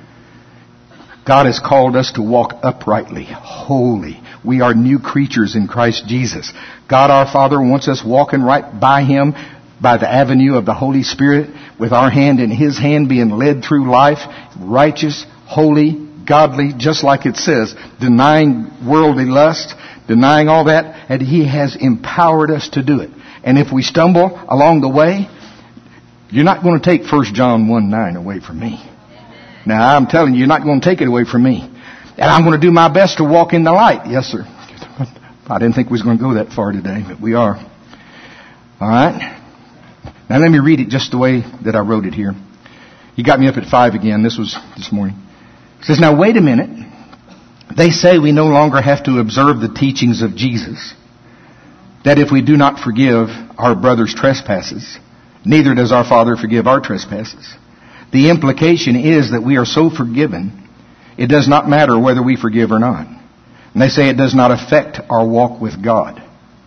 God has called us to walk uprightly, holy. We are new creatures in Christ Jesus. God our Father wants us walking right by Him, by the avenue of the Holy Spirit, with our hand in His hand, being led through life, righteous, holy, godly, just like it says, denying worldly lust, denying all that, and He has empowered us to do it. And if we stumble along the way, you're not going to take 1 John 1:9 away from me. Now, I'm telling you, you're not going to take it away from me. And I'm going to do my best to walk in the light. Yes, sir. I didn't think we was going to go that far today, but we are. All right. Now, let me read it just the way that I wrote it here. You got me up at 5 again. This was this morning. It says, now, wait a minute. They say we no longer have to observe the teachings of Jesus, that if we do not forgive our brother's trespasses, neither does our Father forgive our trespasses. The implication is that we are so forgiven, it does not matter whether we forgive or not. And they say it does not affect our walk with God.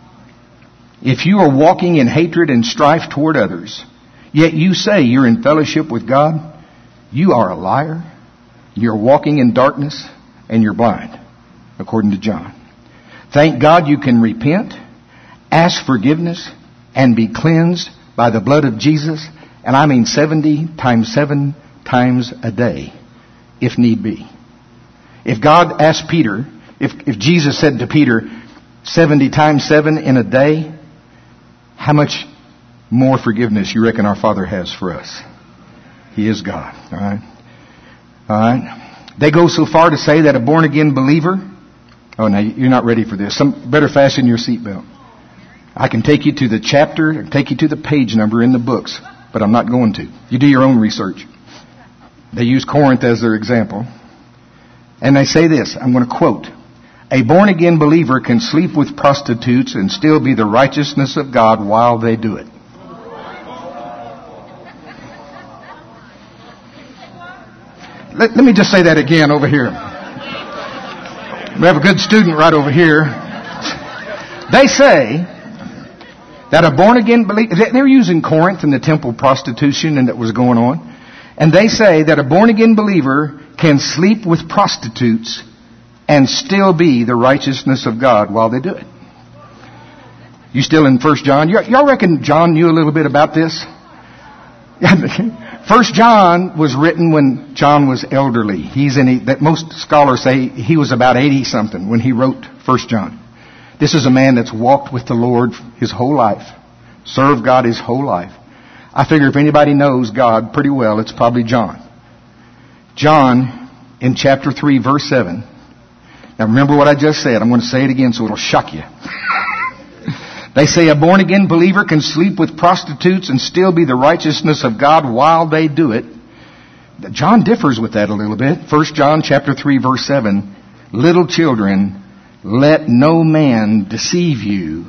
If you are walking in hatred and strife toward others, yet you say you're in fellowship with God, you are a liar, you're walking in darkness, and you're blind, according to John. Thank God you can repent, ask forgiveness, and be cleansed by the blood of Jesus. And I mean 70 times 7 times a day, if need be. If God asked Peter, if Jesus said to Peter, 70 times 7 in a day, how much more forgiveness you reckon our Father has for us? He is God. All right? All right? They go so far to say that a born-again believer... Oh, now you're not ready for this. Better fasten your seatbelt. I can take you to the chapter, take you to the page number in the books, but I'm not going to. You do your own research. They use Corinth as their example. And they say this, I'm going to quote, a born-again believer can sleep with prostitutes and still be the righteousness of God while they do it. Let me just say that again over here. We have a good student right over here. They say that a born-again believer, they're using Corinth and the temple prostitution and that was going on. And they say that a born-again believer can sleep with prostitutes and still be the righteousness of God while they do it. You still in 1 John? Y'all reckon John knew a little bit about this? 1 John was written when John was elderly. That most scholars say he was about 80-something when he wrote 1 John. This is a man that's walked with the Lord his whole life, served God his whole life. I figure if anybody knows God pretty well, it's probably John. John, in chapter 3, verse 7. Now remember what I just said. I'm going to say it again so it'll shock you. They say a born-again believer can sleep with prostitutes and still be the righteousness of God while they do it. John differs with that a little bit. 1 John chapter 3, verse 7. Little children, let no man deceive you.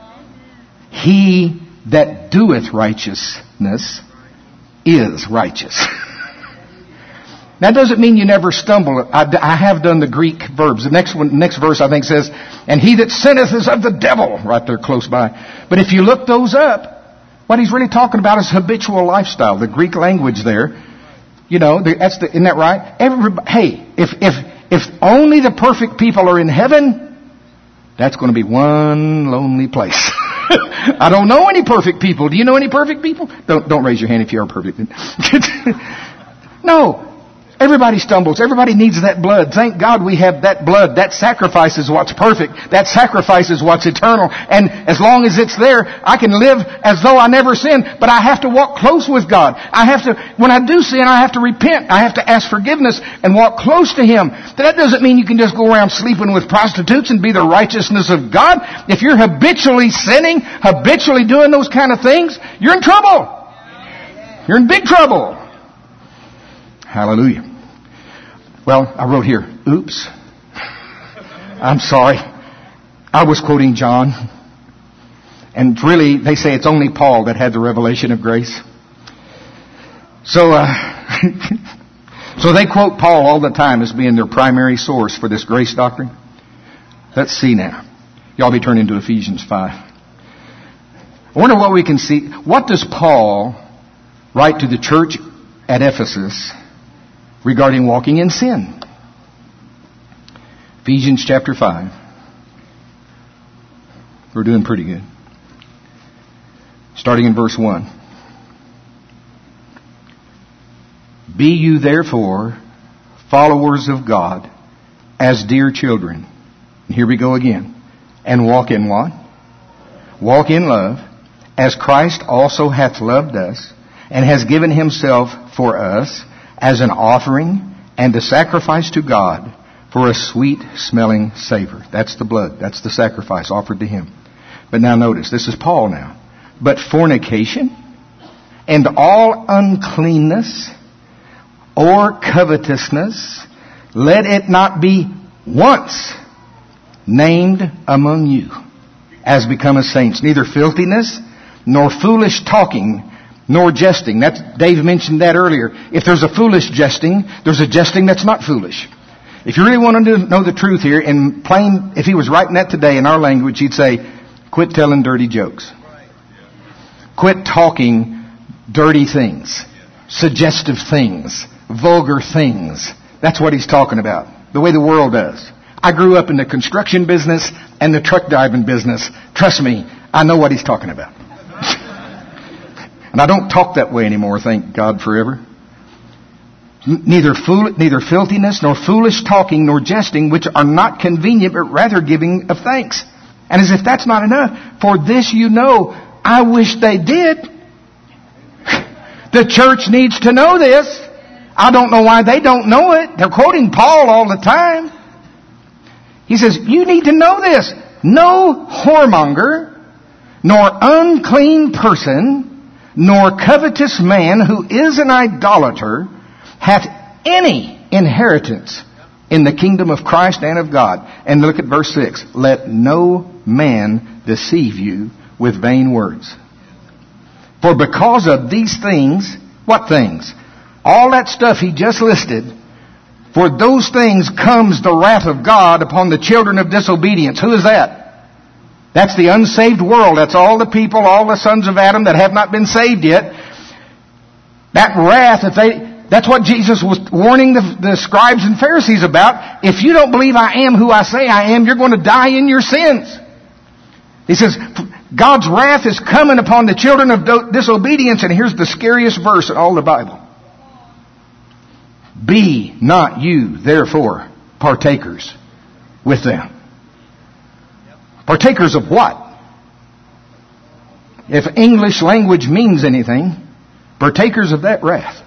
He that doeth righteousness is righteous. That doesn't mean you never stumble. I have done the Greek verbs. The next verse I think says, and he that sinneth is of the devil, right there close by. But if you look those up, what he's really talking about is habitual lifestyle. The Greek language there, isn't that right? Hey, if only the perfect people are in heaven, that's going to be one lonely place. I don't know any perfect people. Do you know any perfect people? Don't raise your hand if you are perfect. No. Everybody stumbles. Everybody needs that blood. Thank God we have that blood. That sacrifice is what's perfect. That sacrifice is what's eternal. And as long as it's there, I can live as though I never sinned. But I have to walk close with God. When I do sin, I have to repent. I have to ask forgiveness and walk close to Him. That doesn't mean you can just go around sleeping with prostitutes and be the righteousness of God. If you're habitually sinning, habitually doing those kind of things, you're in trouble. You're in big trouble. Hallelujah. Well, I wrote here, oops. I'm sorry. I was quoting John. And really, they say it's only Paul that had the revelation of grace. So they quote Paul all the time as being their primary source for this grace doctrine. Let's see now. Y'all be turning to Ephesians 5. I wonder what we can see. What does Paul write to the church at Ephesus regarding walking in sin? Ephesians chapter 5. We're doing pretty good. Starting in verse 1. Be you therefore followers of God as dear children. And here we go again. And walk in what? Walk in love, as Christ also hath loved us, and has given Himself for us as an offering and a sacrifice to God for a sweet-smelling savor. That's the blood. That's the sacrifice offered to Him. But now notice, this is Paul now. But fornication and all uncleanness or covetousness, let it not be once named among you as becometh saints. Neither filthiness nor foolish talking nor jesting. Dave mentioned that earlier. If there's a foolish jesting, there's a jesting that's not foolish. If you really want to know the truth here, in plain, if he was writing that today in our language, he'd say, quit telling dirty jokes. Quit talking dirty things, suggestive things, vulgar things. That's what he's talking about. The way the world does. I grew up in the construction business and the truck driving business. Trust me, I know what he's talking about. And I don't talk that way anymore, thank God forever. Neither filthiness, nor foolish talking, nor jesting, which are not convenient, but rather giving of thanks. And as if that's not enough, for this you know, I wish they did. The church needs to know this. I don't know why they don't know it. They're quoting Paul all the time. He says, you need to know this. No whoremonger, nor unclean person, nor covetous man who is an idolater hath any inheritance in the kingdom of Christ and of God. And look at verse 6. Let no man deceive you with vain words. For because of these things, what things? All that stuff he just listed, for those things comes the wrath of God upon the children of disobedience. Who is that? That's the unsaved world. That's all the people, all the sons of Adam that have not been saved yet. That wrath, that's what Jesus was warning the scribes and Pharisees about. If you don't believe I am who I say I am, you're going to die in your sins. He says, God's wrath is coming upon the children of disobedience. And here's the scariest verse in all the Bible. Be not you, therefore, partakers with them. Partakers of what? If English language means anything, partakers of that wrath.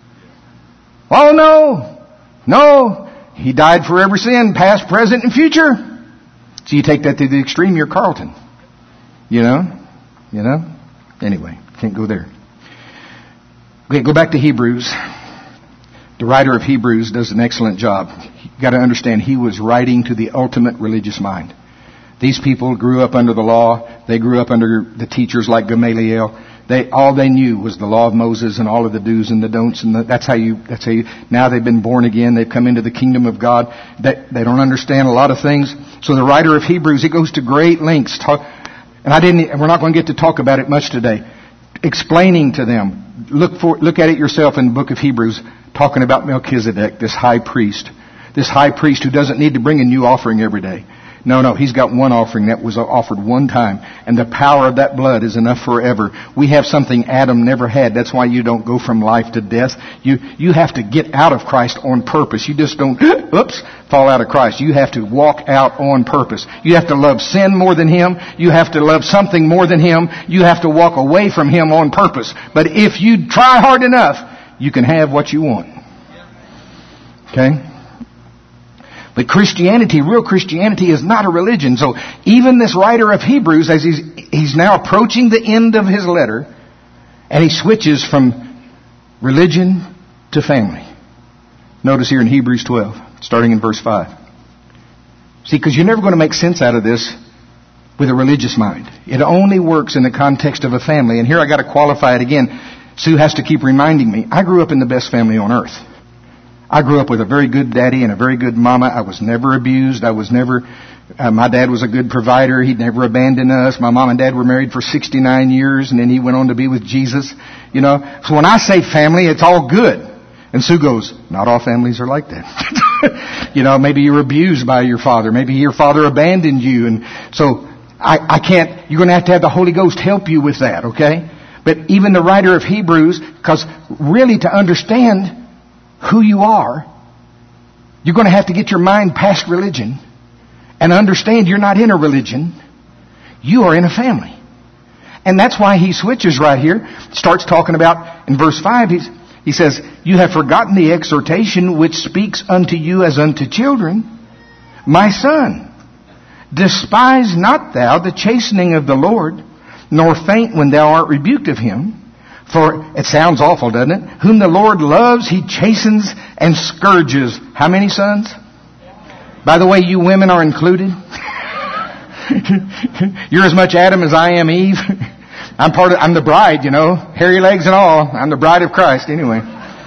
Oh no, He died for every sin, past, present, and future. So you take that to the extreme, you're Carlton. You know? Anyway, can't go there. Okay, go back to Hebrews. The writer of Hebrews does an excellent job. You've got to understand, he was writing to the ultimate religious mind. These people grew up under the law. They grew up under the teachers like Gamaliel. All they knew was the law of Moses and all of the do's and the don'ts. And that's how you, now they've been born again. They've come into the kingdom of God. They don't understand a lot of things. So the writer of Hebrews, he goes to great lengths. We're not going to get to talk about it much today. Explaining to them. Look at it yourself in the book of Hebrews, talking about Melchizedek, this high priest who doesn't need to bring a new offering every day. No, He's got one offering that was offered one time. And the power of that blood is enough forever. We have something Adam never had. That's why you don't go from life to death. You have to get out of Christ on purpose. You just don't, fall out of Christ. You have to walk out on purpose. You have to love sin more than Him. You have to love something more than Him. You have to walk away from Him on purpose. But if you try hard enough, you can have what you want. Okay? But Christianity, real Christianity, is not a religion. So even this writer of Hebrews, as he's now approaching the end of his letter, and he switches from religion to family. Notice here in Hebrews 12, starting in verse 5. See, because you're never going to make sense out of this with a religious mind. It only works in the context of a family. And here I got to qualify it again. Sue has to keep reminding me. I grew up in the best family on earth. I grew up with a very good daddy and a very good mama. I was never abused. My dad was a good provider. He'd never abandoned us. My mom and dad were married for 69 years, and then he went on to be with Jesus. So when I say family, it's all good. And Sue goes, not all families are like that. Maybe you were abused by your father. Maybe your father abandoned you. And so I can't, you're going to have the Holy Ghost help you with that, okay? But even the writer of Hebrews, because really to understand who you are, you're going to have to get your mind past religion and understand you're not in a religion. You are in a family. And that's why he switches right here. Starts talking about, in verse 5, he says, you have forgotten the exhortation which speaks unto you as unto children. My son, despise not thou the chastening of the Lord, nor faint when thou art rebuked of Him. For it sounds awful, doesn't it? Whom the Lord loves, He chastens and scourges. How many sons? By the way, you women are included. You're as much Adam as I am Eve. I'm the bride, hairy legs and all. I'm the bride of Christ anyway.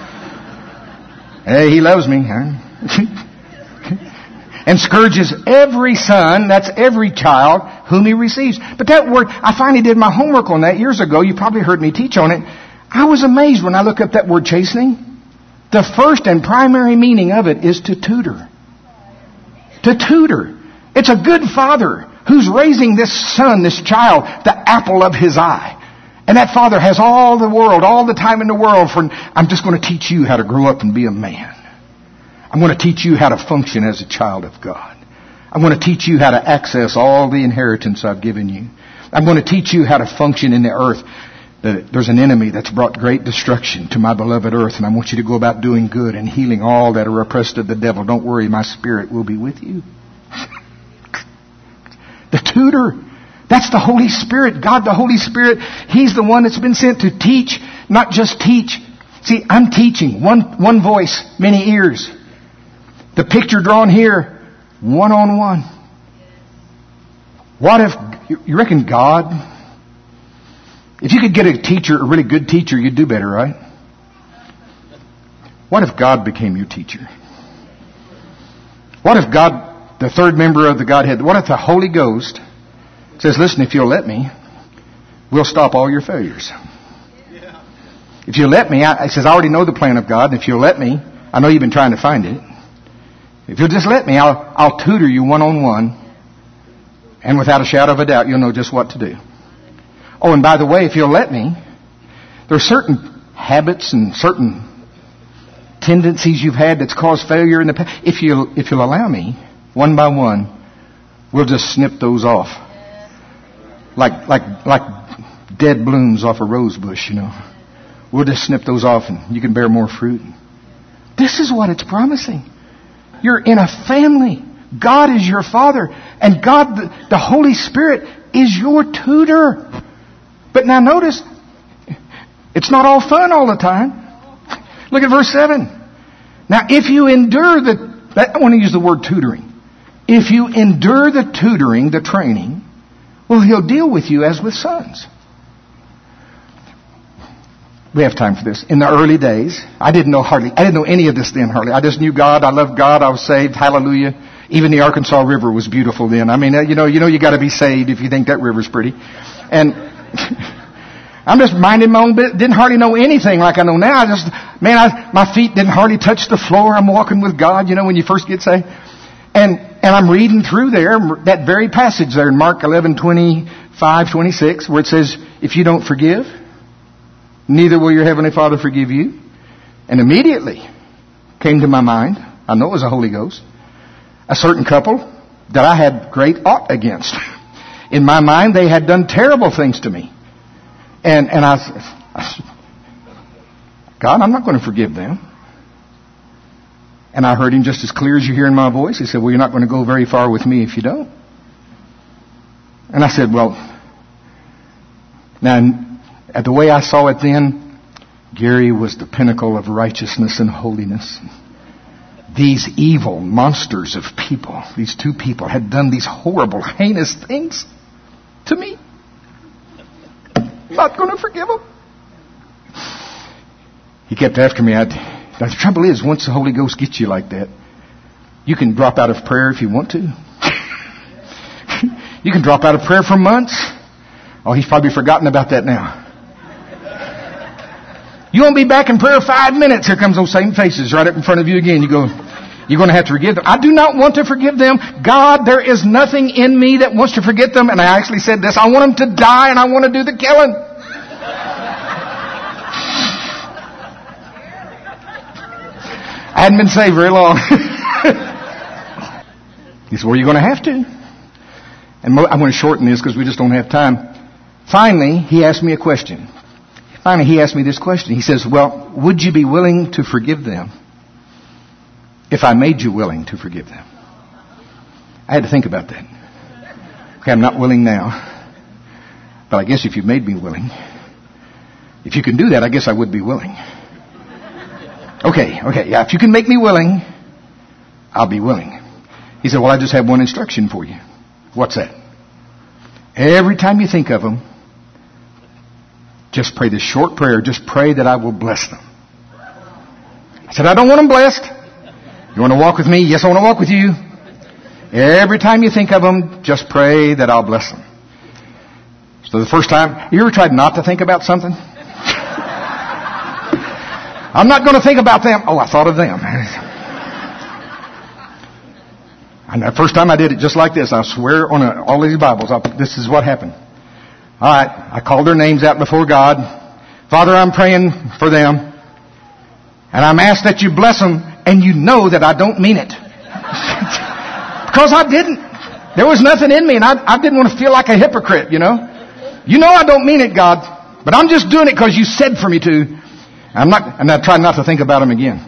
Hey, He loves me. And scourges every son, that's every child, whom He receives. But that word, I finally did my homework on that years ago. You probably heard me teach on it. I was amazed when I looked up that word chastening. The first and primary meaning of it is to tutor. To tutor. It's a good father who's raising this son, this child, the apple of his eye. And that father has all the world, all the time in the world for, I'm just going to teach you how to grow up and be a man. I'm going to teach you how to function as a child of God. I'm going to teach you how to access all the inheritance I've given you. I'm going to teach you how to function in the earth. There's an enemy that's brought great destruction to my beloved earth, and I want you to go about doing good and healing all that are oppressed of the devil. Don't worry, my Spirit will be with you. The tutor. That's the Holy Spirit. God, the Holy Spirit, He's the one that's been sent to teach, not just teach. See, I'm teaching. One voice, many ears. The picture drawn here, one-on-one. What if, you reckon God, if you could get a teacher, a really good teacher, you'd do better, right? What if God became your teacher? What if God, the third member of the Godhead, what if the Holy Ghost says, listen, if you'll let me, we'll stop all your failures. If you'll let me, he says, I already know the plan of God, and if you'll let me, I know you've been trying to find it. If you'll just let me, I'll tutor you one-on-one. And without a shadow of a doubt, you'll know just what to do. Oh, and by the way, if you'll let me, there are certain habits and certain tendencies you've had that's caused failure in the past. If you'll allow me, one by one, we'll just snip those off. Like dead blooms off a rose bush, We'll just snip those off and you can bear more fruit. This is what it's promising. You're in a family. God is your Father. And God, the Holy Spirit, is your tutor. But now notice, it's not all fun all the time. Look at verse 7. Now if you endure I want to use the word tutoring. If you endure the tutoring, the training, well, He'll deal with you as with sons. We have time for this. In the early days, I didn't know any of this then hardly. I just knew God. I loved God. I was saved. Hallelujah. Even the Arkansas River was beautiful then. I mean, you got to be saved if you think that river's pretty. And I'm just minding my own business. Didn't hardly know anything like I know now. My feet didn't hardly touch the floor. I'm walking with God, when you first get saved. And And I'm reading through there, that very passage there in Mark 11:25-26, where it says, if you don't forgive, neither will your Heavenly Father forgive you. And immediately came to my mind, I know it was the Holy Ghost, a certain couple that I had great ought against. In my mind, they had done terrible things to me. And I said, God, I'm not going to forgive them. And I heard him just as clear as you hear in my voice. He said, well, you're not going to go very far with me if you don't. And I said, well, now, at the way I saw it then, Gary was the pinnacle of righteousness and holiness. These evil monsters of people, these two people, had done these horrible, heinous things to me. Not going to forgive them. He kept after me. The trouble is, once the Holy Ghost gets you like that, you can drop out of prayer if you want to. You can drop out of prayer for months. Oh, he's probably forgotten about that now. You won't be back in prayer 5 minutes. Here comes those same faces right up in front of you again. You go, you're going to have to forgive them. I do not want to forgive them. God, there is nothing in me that wants to forget them. And I actually said this. I want them to die and I want to do the killing. I hadn't been saved very long. He said, well, you're going to have to. And I'm going to shorten this because we just don't have time. Finally, he asked me a question. He asked me this question. He says, well, would you be willing to forgive them if I made you willing to forgive them? I had to think about that. Okay, I'm not willing now. But I guess if you made me willing, if you can do that, I guess I would be willing. Okay, yeah, if you can make me willing, I'll be willing. He said, well, I just have one instruction for you. What's that? Every time you think of them, just pray this short prayer. Just pray that I will bless them. I said, I don't want them blessed. You want to walk with me? Yes, I want to walk with you. Every time you think of them, just pray that I'll bless them. So the first time, you ever tried not to think about something? I'm not going to think about them. Oh, I thought of them. And the first time I did it just like this, I swear on all these Bibles, this is what happened. All right, I called their names out before God. Father, I'm praying for them. And I'm asked that you bless them, and you know that I don't mean it. Because I didn't. There was nothing in me, and I didn't want to feel like a hypocrite, you know. You know I don't mean it, God. But I'm just doing it because you said for me to. And I tried not to think about them again.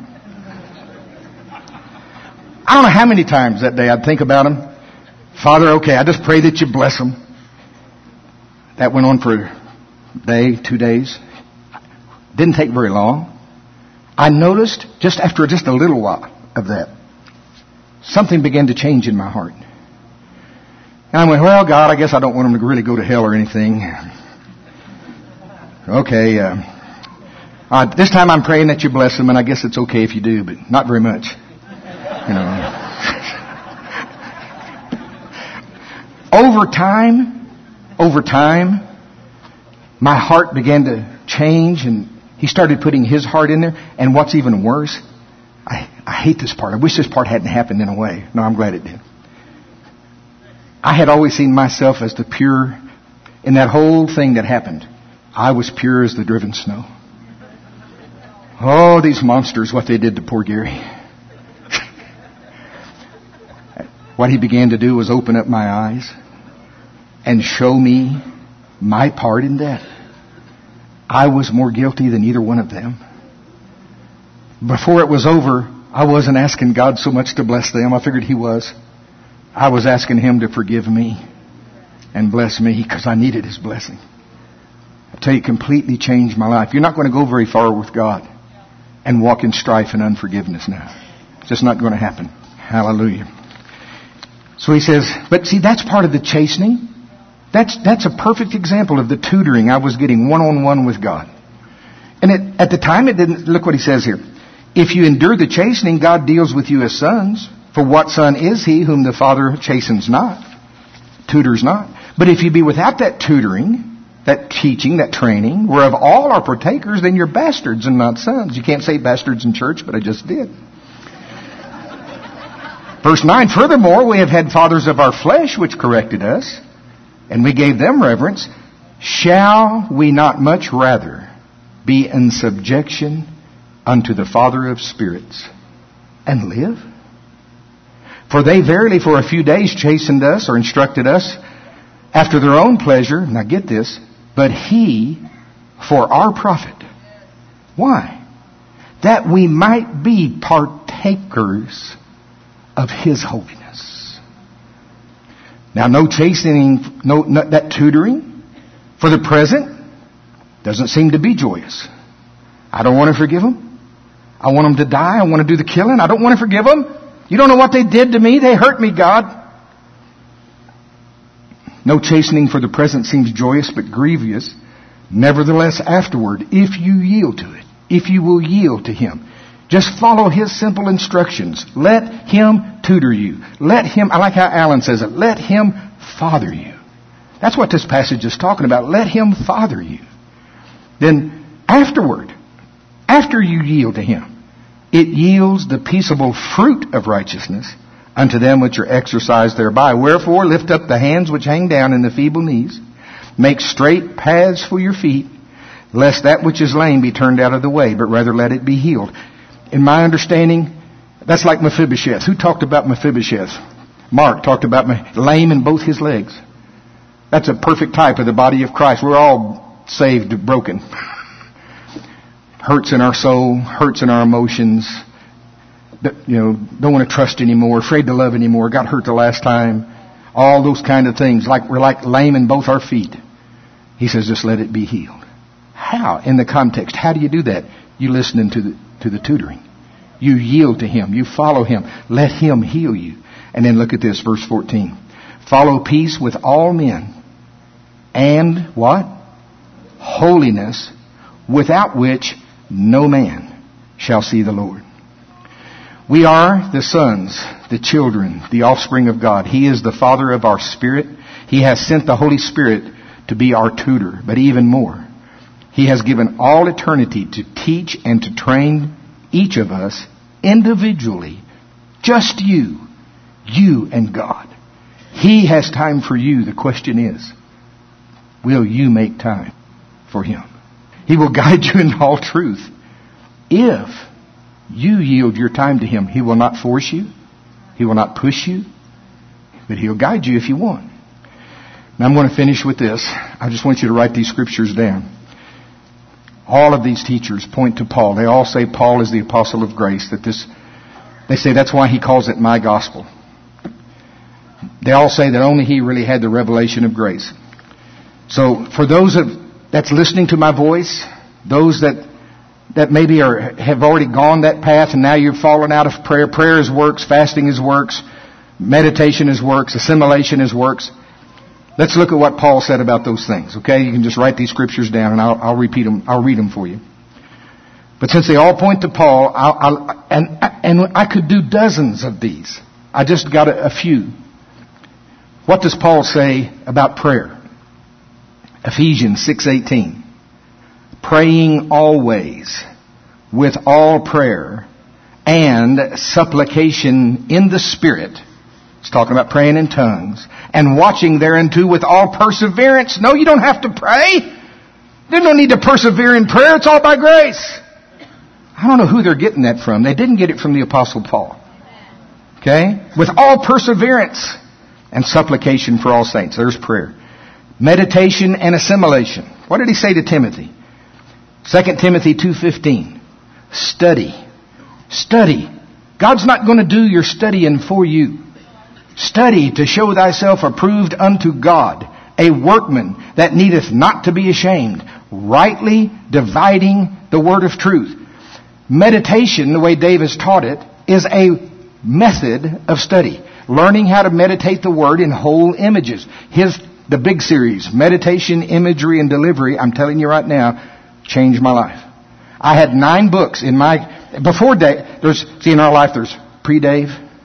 I don't know how many times that day I'd think about them. Father, okay, I just pray that you bless them. That went on for a day, 2 days. Didn't take very long. I noticed just after just a little while of that, something began to change in my heart. And I went, well, God, I guess I don't want them to really go to hell or anything. Okay, this time I'm praying that you bless them, and I guess it's okay if you do, but not very much. You know. Over time, my heart began to change, and he started putting his heart in there. And what's even worse, I hate this part. I wish this part hadn't happened in a way. No, I'm glad it did. I had always seen myself as the pure, in that whole thing that happened, I was pure as the driven snow. Oh, these monsters, what they did to poor Gary. What he began to do was open up my eyes and show me my part in that. I was more guilty than either one of them. Before it was over, I wasn't asking God so much to bless them. I figured He was. I was asking Him to forgive me and bless me because I needed His blessing. I tell you, it completely changed my life. You're not going to go very far with God and walk in strife and unforgiveness now. It's just not going to happen. Hallelujah. So he says, but see, that's part of the chastening. That's a perfect example of the tutoring I was getting one-on-one with God. And at the time it didn't, look what he says here. If you endure the chastening, God deals with you as sons. For what son is he whom the Father chastens not? Tutors not. But if you be without that tutoring, that teaching, that training, whereof all are partakers, then you're bastards and not sons. You can't say bastards in church, but I just did. Verse 9, furthermore, we have had fathers of our flesh which corrected us, and we gave them reverence. Shall we not much rather be in subjection unto the Father of spirits and live? For they verily for a few days chastened us or instructed us after their own pleasure. Now get this. But He for our profit. Why? That we might be partakers of His holiness. Now no chastening, no that tutoring for the present doesn't seem to be joyous. I don't want to forgive them. I want them to die. I want to do the killing. I don't want to forgive them. You don't know what they did to me. They hurt me, God. No chastening for the present seems joyous but grievous. Nevertheless, afterward, if you yield to it, if you will yield to Him, just follow His simple instructions. Let Him tutor you. Let Him, I like how Alan says it, let Him father you. That's what this passage is talking about. Let Him father you. Then afterward, after you yield to Him, it yields the peaceable fruit of righteousness unto them which are exercised thereby. Wherefore, lift up the hands which hang down and the feeble knees. Make straight paths for your feet, lest that which is lame be turned out of the way, but rather let it be healed. In my understanding, that's like Mephibosheth. Who talked about Mephibosheth? Mark talked about lame in both his legs. That's a perfect type of the body of Christ. We're all saved, broken. Hurts in our soul, hurts in our emotions. Don't want to trust anymore, afraid to love anymore, got hurt the last time. All those kind of things. Like we're like lame in both our feet. He says, just let it be healed. How? In the context. How do you do that? You listening to the tutoring. You yield to Him. You follow Him. Let Him heal you. And then look at this, verse 14. Follow peace with all men. And what? Holiness, without which no man shall see the Lord. We are the sons, the children, the offspring of God. He is the Father of our spirit. He has sent the Holy Spirit to be our tutor, but even more. He has given all eternity to teach and to train each of us individually. Just you and God. He has time for you. The question is, will you make time for Him? He will guide you in all truth. If you yield your time to Him, He will not force you. He will not push you. But He'll guide you if you want. Now I'm going to finish with this. I just want you to write these scriptures down. All of these teachers point to Paul. They all say Paul is the apostle of grace. They say that's why he calls it my gospel. They all say that only he really had the revelation of grace. So for those that's listening to my voice, those that maybe have already gone that path and now you've fallen out of prayer. Prayer is works, fasting is works, meditation is works, assimilation is works. Let's look at what Paul said about those things, okay? You can just write these scriptures down and I'll repeat them. I'll read them for you. But since they all point to Paul, and I could do dozens of these. I just got a few. What does Paul say about prayer? Ephesians 6:18. Praying always with all prayer and supplication in the Spirit. It's talking about praying in tongues. And watching thereunto with all perseverance. No, you don't have to pray. There's no need to persevere in prayer. It's all by grace. I don't know who they're getting that from. They didn't get it from the Apostle Paul. Okay? With all perseverance and supplication for all saints. There's prayer. Meditation and assimilation. What did he say to Timothy? 2 Timothy 2:15. Study. Study. God's not going to do your studying for you. Study to show thyself approved unto God, a workman that needeth not to be ashamed, rightly dividing the word of truth. Meditation, the way Dave has taught it, is a method of study. Learning how to meditate the word in whole images. The big series, Meditation, Imagery, and Delivery, I'm telling you right now, changed my life. I had 9 books in before Dave, in our life there's pre-Dave,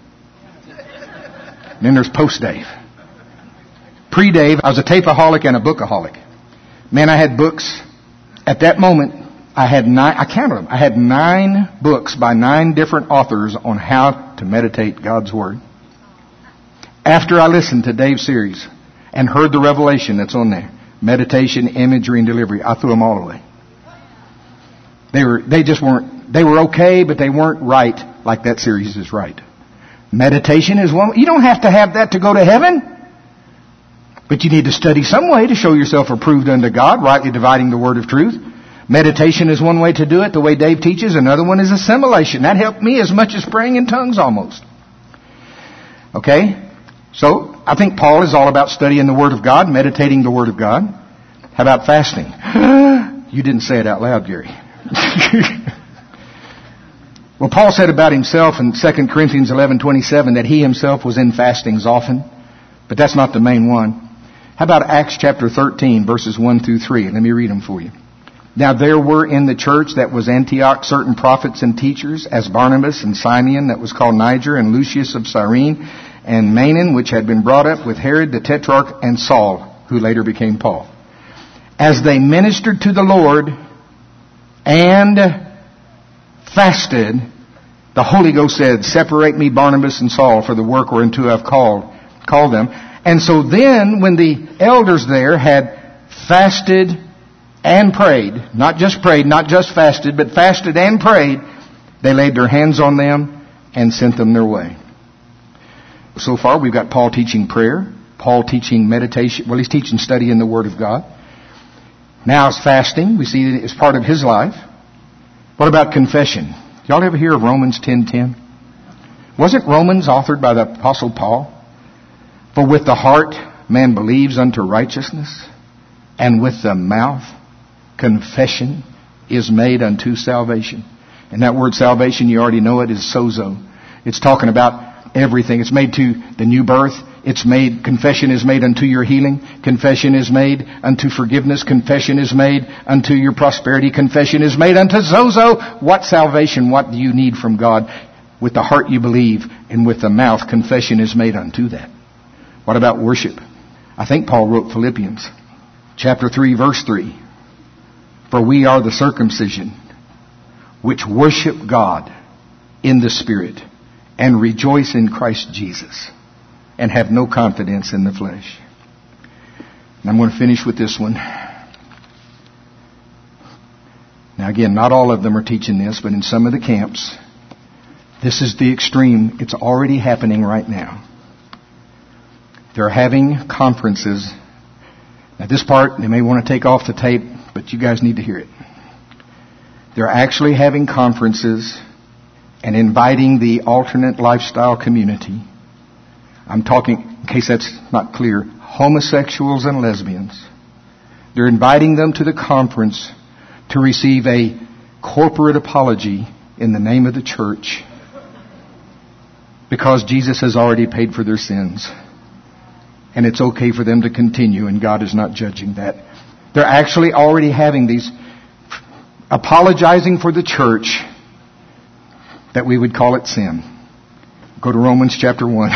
then there's post-Dave. Pre-Dave, I was a tapeaholic and a bookaholic. Man, I had books. At that moment, I had 9, I counted them. I had 9 books by 9 different authors on how to meditate God's Word. After I listened to Dave's series and heard the revelation that's on there, meditation, imagery, and delivery, I threw them all away. They were okay, but they weren't right like that series is right. Meditation is one. You don't have to have that to go to heaven. But you need to study some way to show yourself approved unto God, rightly dividing the word of truth. Meditation is one way to do it, the way Dave teaches. Another one is assimilation. That helped me as much as praying in tongues almost. Okay? So, I think Paul is all about studying the Word of God, meditating the Word of God. How about fasting? You didn't say it out loud, Gary. Well, Paul said about himself in 2 Corinthians 11:27 that he himself was in fastings often. But that's not the main one. How about Acts chapter 13, verses 1 through 3? Let me read them for you. Now there were in the church that was Antioch certain prophets and teachers, as Barnabas and Simeon that was called Niger, and Lucius of Cyrene, and Manaen, which had been brought up with Herod the Tetrarch, and Saul, who later became Paul. As they ministered to the Lord and fasted, the Holy Ghost said, separate me Barnabas and Saul for the work whereunto I've called them. And so then, when the elders there had fasted and prayed, not just fasted, but fasted and prayed, they laid their hands on them and sent them their way. So far, we've got Paul teaching prayer, Paul teaching meditation. Well, he's teaching studying the Word of God. Now it's fasting. We see it as part of his life. What about confession? Y'all ever hear of Romans 10:10? Wasn't Romans authored by the Apostle Paul? For with the heart man believes unto righteousness, and with the mouth confession is made unto salvation. And that word salvation, you already know it, is sozo. It's talking about everything. It's made to the new birth. Confession is made unto your healing. Confession is made unto forgiveness. Confession is made unto your prosperity. Confession is made unto sozo. What salvation, what do you need from God? With the heart you believe, and with the mouth confession is made unto that. What about worship? I think Paul wrote Philippians chapter 3, verse 3. For we are the circumcision which worship God in the Spirit and rejoice in Christ Jesus and have no confidence in the flesh. And I'm going to finish with this one. Now again, not all of them are teaching this, but in some of the camps, this is the extreme. It's already happening right now. They're having conferences. Now this part, they may want to take off the tape, but you guys need to hear it. They're actually having conferences and inviting the alternate lifestyle community. I'm talking, in case that's not clear, homosexuals and lesbians. They're inviting them to the conference to receive a corporate apology in the name of the church because Jesus has already paid for their sins. And it's okay for them to continue, and God is not judging that. They're actually already having these, apologizing for the church, that we would call it sin. Go to Romans chapter 1.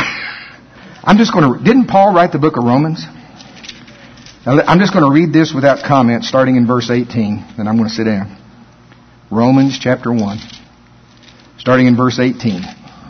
Didn't Paul write the book of Romans? Now, I'm just going to read this without comment, starting in verse 18, then I'm going to sit down. Romans chapter 1, starting in verse 18.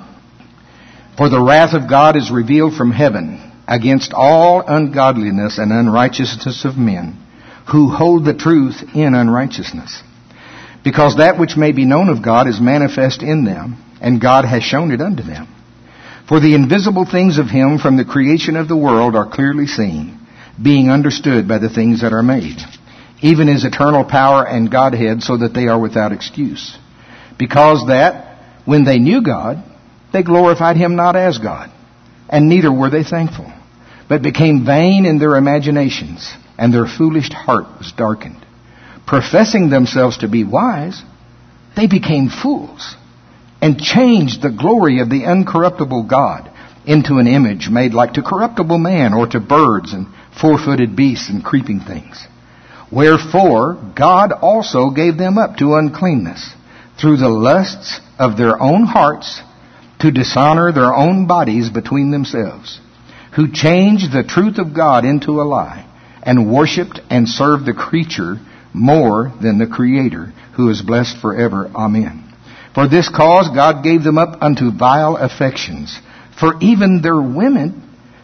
For the wrath of God is revealed from heaven against all ungodliness and unrighteousness of men who hold the truth in unrighteousness. Because that which may be known of God is manifest in them, and God has shown it unto them. For the invisible things of Him from the creation of the world are clearly seen, being understood by the things that are made, even His eternal power and Godhead, so that they are without excuse. Because that, when they knew God, they glorified Him not as God, and neither were they thankful, but became vain in their imaginations, and their foolish heart was darkened. Professing themselves to be wise, they became fools, and changed the glory of the uncorruptible God into an image made like to corruptible man, or to birds and four-footed beasts and creeping things. Wherefore God also gave them up to uncleanness through the lusts of their own hearts, to dishonor their own bodies between themselves, who changed the truth of God into a lie, and worshipped and served the creature more than the Creator, who is blessed forever. Amen. For this cause God gave them up unto vile affections. For even their women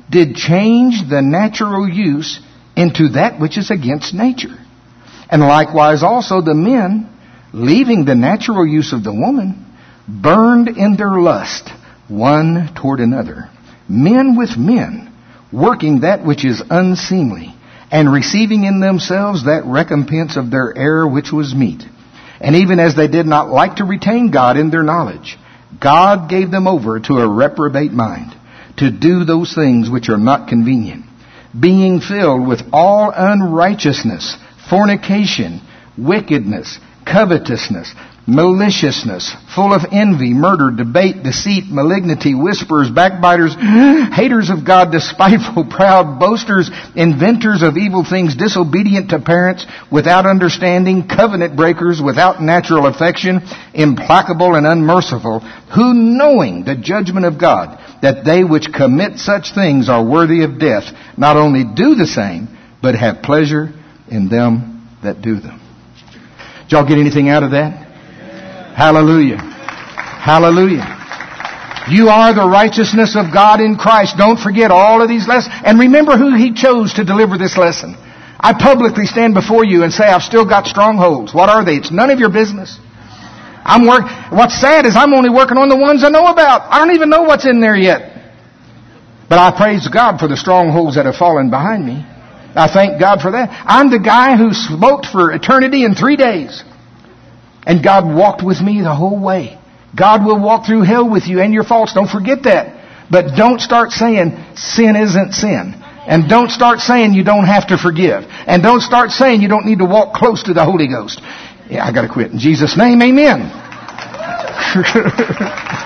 did change the natural use into that which is against nature. And likewise also the men, leaving the natural use of the woman, burned in their lust one toward another, men with men, working that which is unseemly, and receiving in themselves that recompense of their error which was meet. And even as they did not like to retain God in their knowledge, God gave them over to a reprobate mind, to do those things which are not convenient, being filled with all unrighteousness, fornication, wickedness, covetousness, maliciousness, full of envy, murder, debate, deceit, malignity, whisperers, backbiters, haters of God, despiteful, proud, boasters, inventors of evil things, disobedient to parents, without understanding, covenant breakers, without natural affection, implacable and unmerciful, who knowing the judgment of God, that they which commit such things are worthy of death, not only do the same, but have pleasure in them that do them. Did y'all get anything out of that? Hallelujah. Hallelujah. You are the righteousness of God in Christ. Don't forget all of these lessons. And remember who He chose to deliver this lesson. I publicly stand before you and say I've still got strongholds. What are they? It's none of your business. What's sad is I'm only working on the ones I know about. I don't even know what's in there yet. But I praise God for the strongholds that have fallen behind me. I thank God for that. I'm the guy who smoked for eternity in 3 days. And God walked with me the whole way. God will walk through hell with you and your faults. Don't forget that. But don't start saying sin isn't sin. And don't start saying you don't have to forgive. And don't start saying you don't need to walk close to the Holy Ghost. Yeah, I got to quit. In Jesus' name, amen.